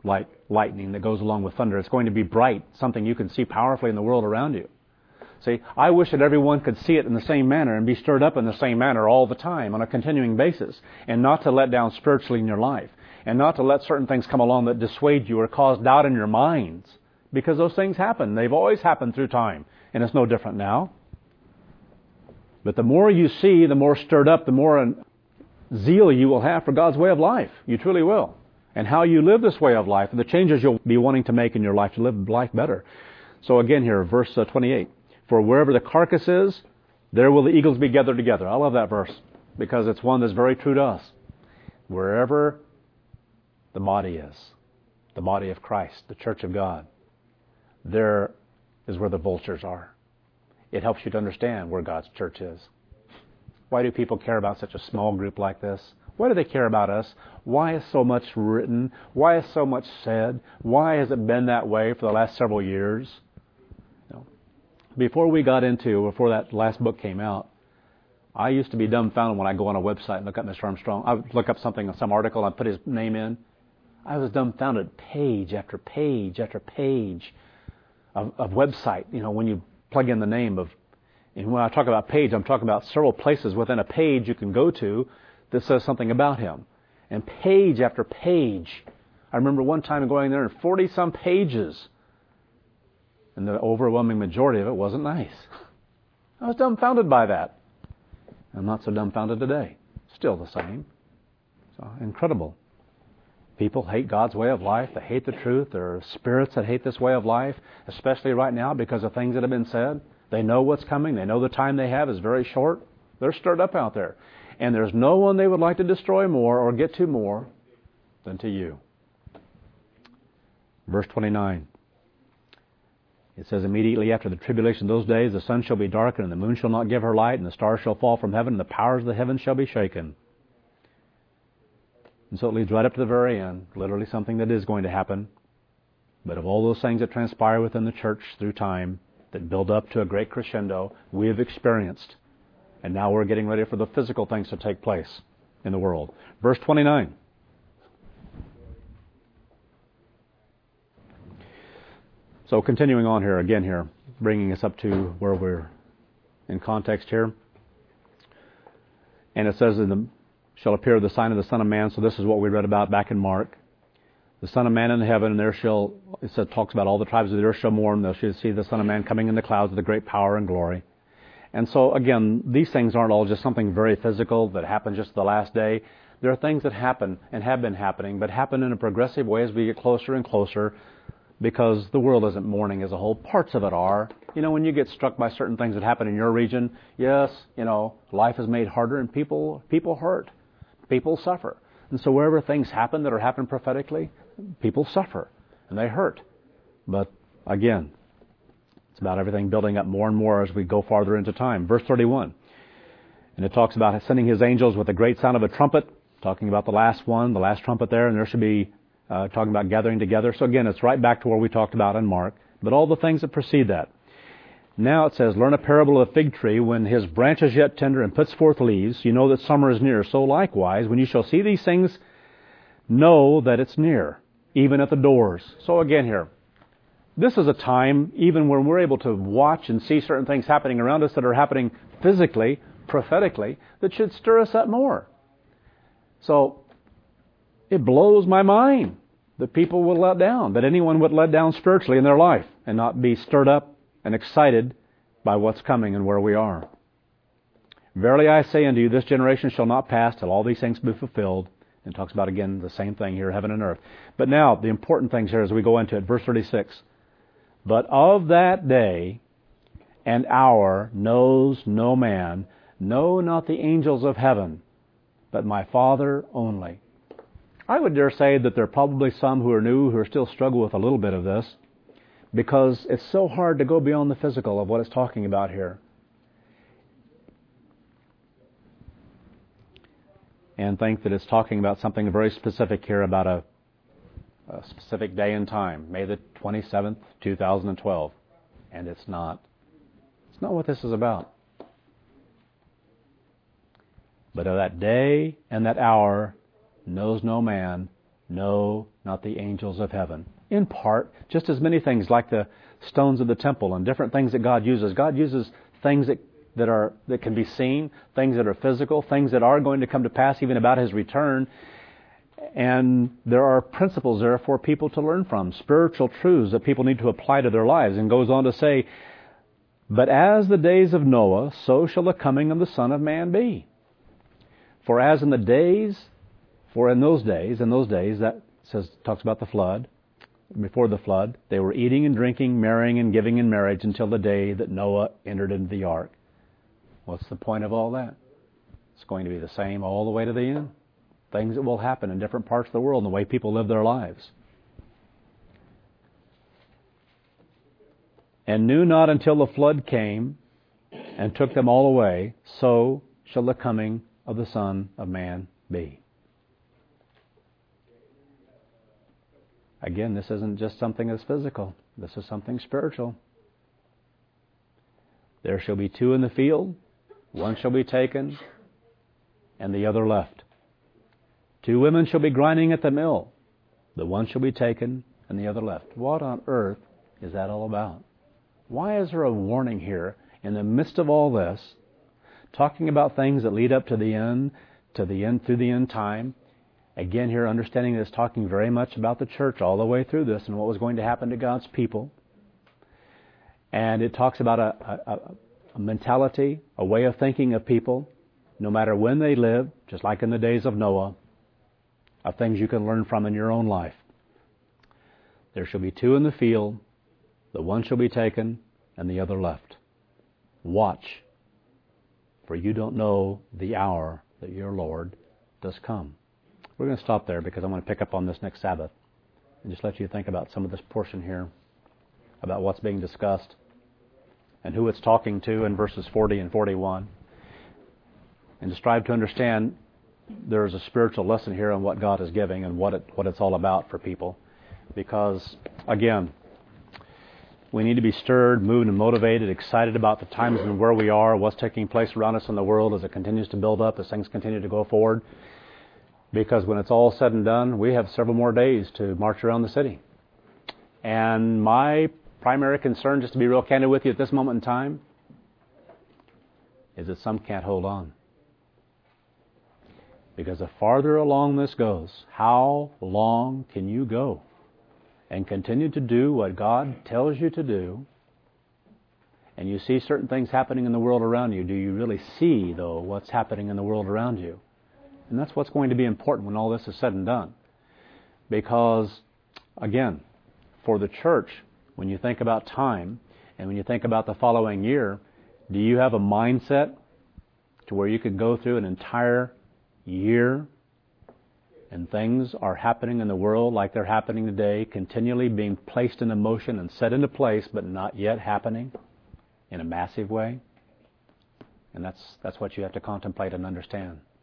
like lightning that goes along with thunder. It's going to be bright, something you can see powerfully in the world around you. See, I wish that everyone could see it in the same manner and be stirred up in the same manner all the time on a continuing basis, and not to let down spiritually in your life, and not to let certain things come along that dissuade you or cause doubt in your minds, because those things happen. They've always happened through time, and it's no different now. But the more you see, the more stirred up, the more zeal you will have for God's way of life. You truly will. And how you live this way of life, and the changes you'll be wanting to make in your life to live life better. So again here, verse 28. For wherever the carcass is, there will the eagles be gathered together. I love that verse because it's one that's very true to us. Wherever the body is, the body of Christ, the church of God, there is where the vultures are. It helps you to understand where God's church is. Why do people care about such a small group like this? Why do they care about us? Why is so much written? Why is so much said? Why has it been that way for the last several years? Before that last book came out, I used to be dumbfounded when I go on a website and look up Mr. Armstrong. I would look up something, some article, and I'd put his name in. I was dumbfounded, page after page after page of website. When you plug in the name of, and when I talk about page, I'm talking about several places within a page you can go to that says something about him. And page after page. I remember one time going there and 40-some pages. And the overwhelming majority of it wasn't nice. I was dumbfounded by that. I'm not so dumbfounded today. Still the same. So incredible. People hate God's way of life. They hate the truth. There are spirits that hate this way of life, especially right now because of things that have been said. They know what's coming. They know the time they have is very short. They're stirred up out there. And there's no one they would like to destroy more or get to more than to you. Verse 29. It says, immediately after the tribulation of those days, the sun shall be darkened, and the moon shall not give her light, and the stars shall fall from heaven, and the powers of the heavens shall be shaken. And so it leads right up to the very end, literally something that is going to happen. But of all those things that transpire within the church through time, that build up to a great crescendo, we have experienced. And now we're getting ready for the physical things to take place in the world. Verse 29. So continuing on here, again here, bringing us up to where we're in context here. And it says, shall appear the sign of the Son of Man. So this is what we read about back in Mark. The Son of Man in heaven, and it talks about all the tribes of the earth shall mourn. They shall see the Son of Man coming in the clouds with a great power and glory. And so again, these things aren't all just something very physical that happened just the last day. There are things that happen and have been happening, but happen in a progressive way as we get closer and closer. Because the world isn't mourning as a whole. Parts of it are. When you get struck by certain things that happen in your region, yes, life is made harder and people hurt. People suffer. And so wherever things happen that are happening prophetically, people suffer and they hurt. But again, it's about everything building up more and more as we go farther into time. Verse 31. And it talks about sending his angels with a great sound of a trumpet, talking about the last trumpet there, and there should be talking about gathering together. So again, it's right back to where we talked about in Mark, but all the things that precede that. Now it says, learn a parable of a fig tree. When his branch is yet tender and puts forth leaves, you know that summer is near. So likewise, when you shall see these things, know that it's near, even at the doors. So again here, this is a time, even when we're able to watch and see certain things happening around us that are happening physically, prophetically, that should stir us up more. So it blows my mind that people would let down, that anyone would let down spiritually in their life and not be stirred up and excited by what's coming and where we are. Verily I say unto you, this generation shall not pass till all these things be fulfilled. And talks about, again, the same thing here, heaven and earth. But now, the important things here as we go into it, verse 36. But of that day and hour knows no man, no, not the angels of heaven, but my Father only. I would dare say that there are probably some who are new who are still struggle with a little bit of this, because it's so hard to go beyond the physical of what it's talking about here. And think that it's talking about something very specific here, about a specific day and time, May the 27th, 2012. And it's not. It's not what this is about. But of that day and that hour knows no man, no, not the angels of heaven. In part, just as many things like the stones of the temple and different things that God uses. God uses things that can be seen, things that are physical, things that are going to come to pass even about His return. And there are principles there for people to learn from, spiritual truths that people need to apply to their lives. And goes on to say, but as the days of Noah, so shall the coming of the Son of Man be. For as in those days, that talks about the flood, before the flood, they were eating and drinking, marrying and giving in marriage until the day that Noah entered into the ark. What's the point of all that? It's going to be the same all the way to the end. Things that will happen in different parts of the world and the way people live their lives. And knew not until the flood came and took them all away, so shall the coming of the Son of Man be. Again, this isn't just something that's physical. This is something spiritual. There shall be two in the field, one shall be taken, and the other left. Two women shall be grinding at the mill, the one shall be taken, and the other left. What on earth is that all about? Why is there a warning here in the midst of all this, talking about things that lead up to the end, through the end time? Again, here, understanding this, talking very much about the church all the way through this and what was going to happen to God's people. And it talks about a mentality, a way of thinking of people, no matter when they live, just like in the days of Noah, of things you can learn from in your own life. There shall be two in the field, the one shall be taken, and the other left. Watch, for you don't know the hour that your Lord does come. We're going to stop there because I want to pick up on this next Sabbath and just let you think about some of this portion here, about what's being discussed and who it's talking to in verses 40 and 41, and to strive to understand there's a spiritual lesson here on what God is giving and what it's all about for people. Because, again, we need to be stirred, moved, and motivated, excited about the times and where we are, what's taking place around us in the world as it continues to build up, as things continue to go forward. Because when it's all said and done, we have several more days to march around the city. And my primary concern, just to be real candid with you at this moment in time, is that some can't hold on. Because the farther along this goes, how long can you go and continue to do what God tells you to do? And you see certain things happening in the world around you. Do you really see, though, what's happening in the world around you? And that's what's going to be important when all this is said and done. Because, again, for the church, when you think about time and when you think about the following year, do you have a mindset to where you could go through an entire year and things are happening in the world like they're happening today, continually being placed into motion and set into place, but not yet happening in a massive way? And that's what you have to contemplate and understand.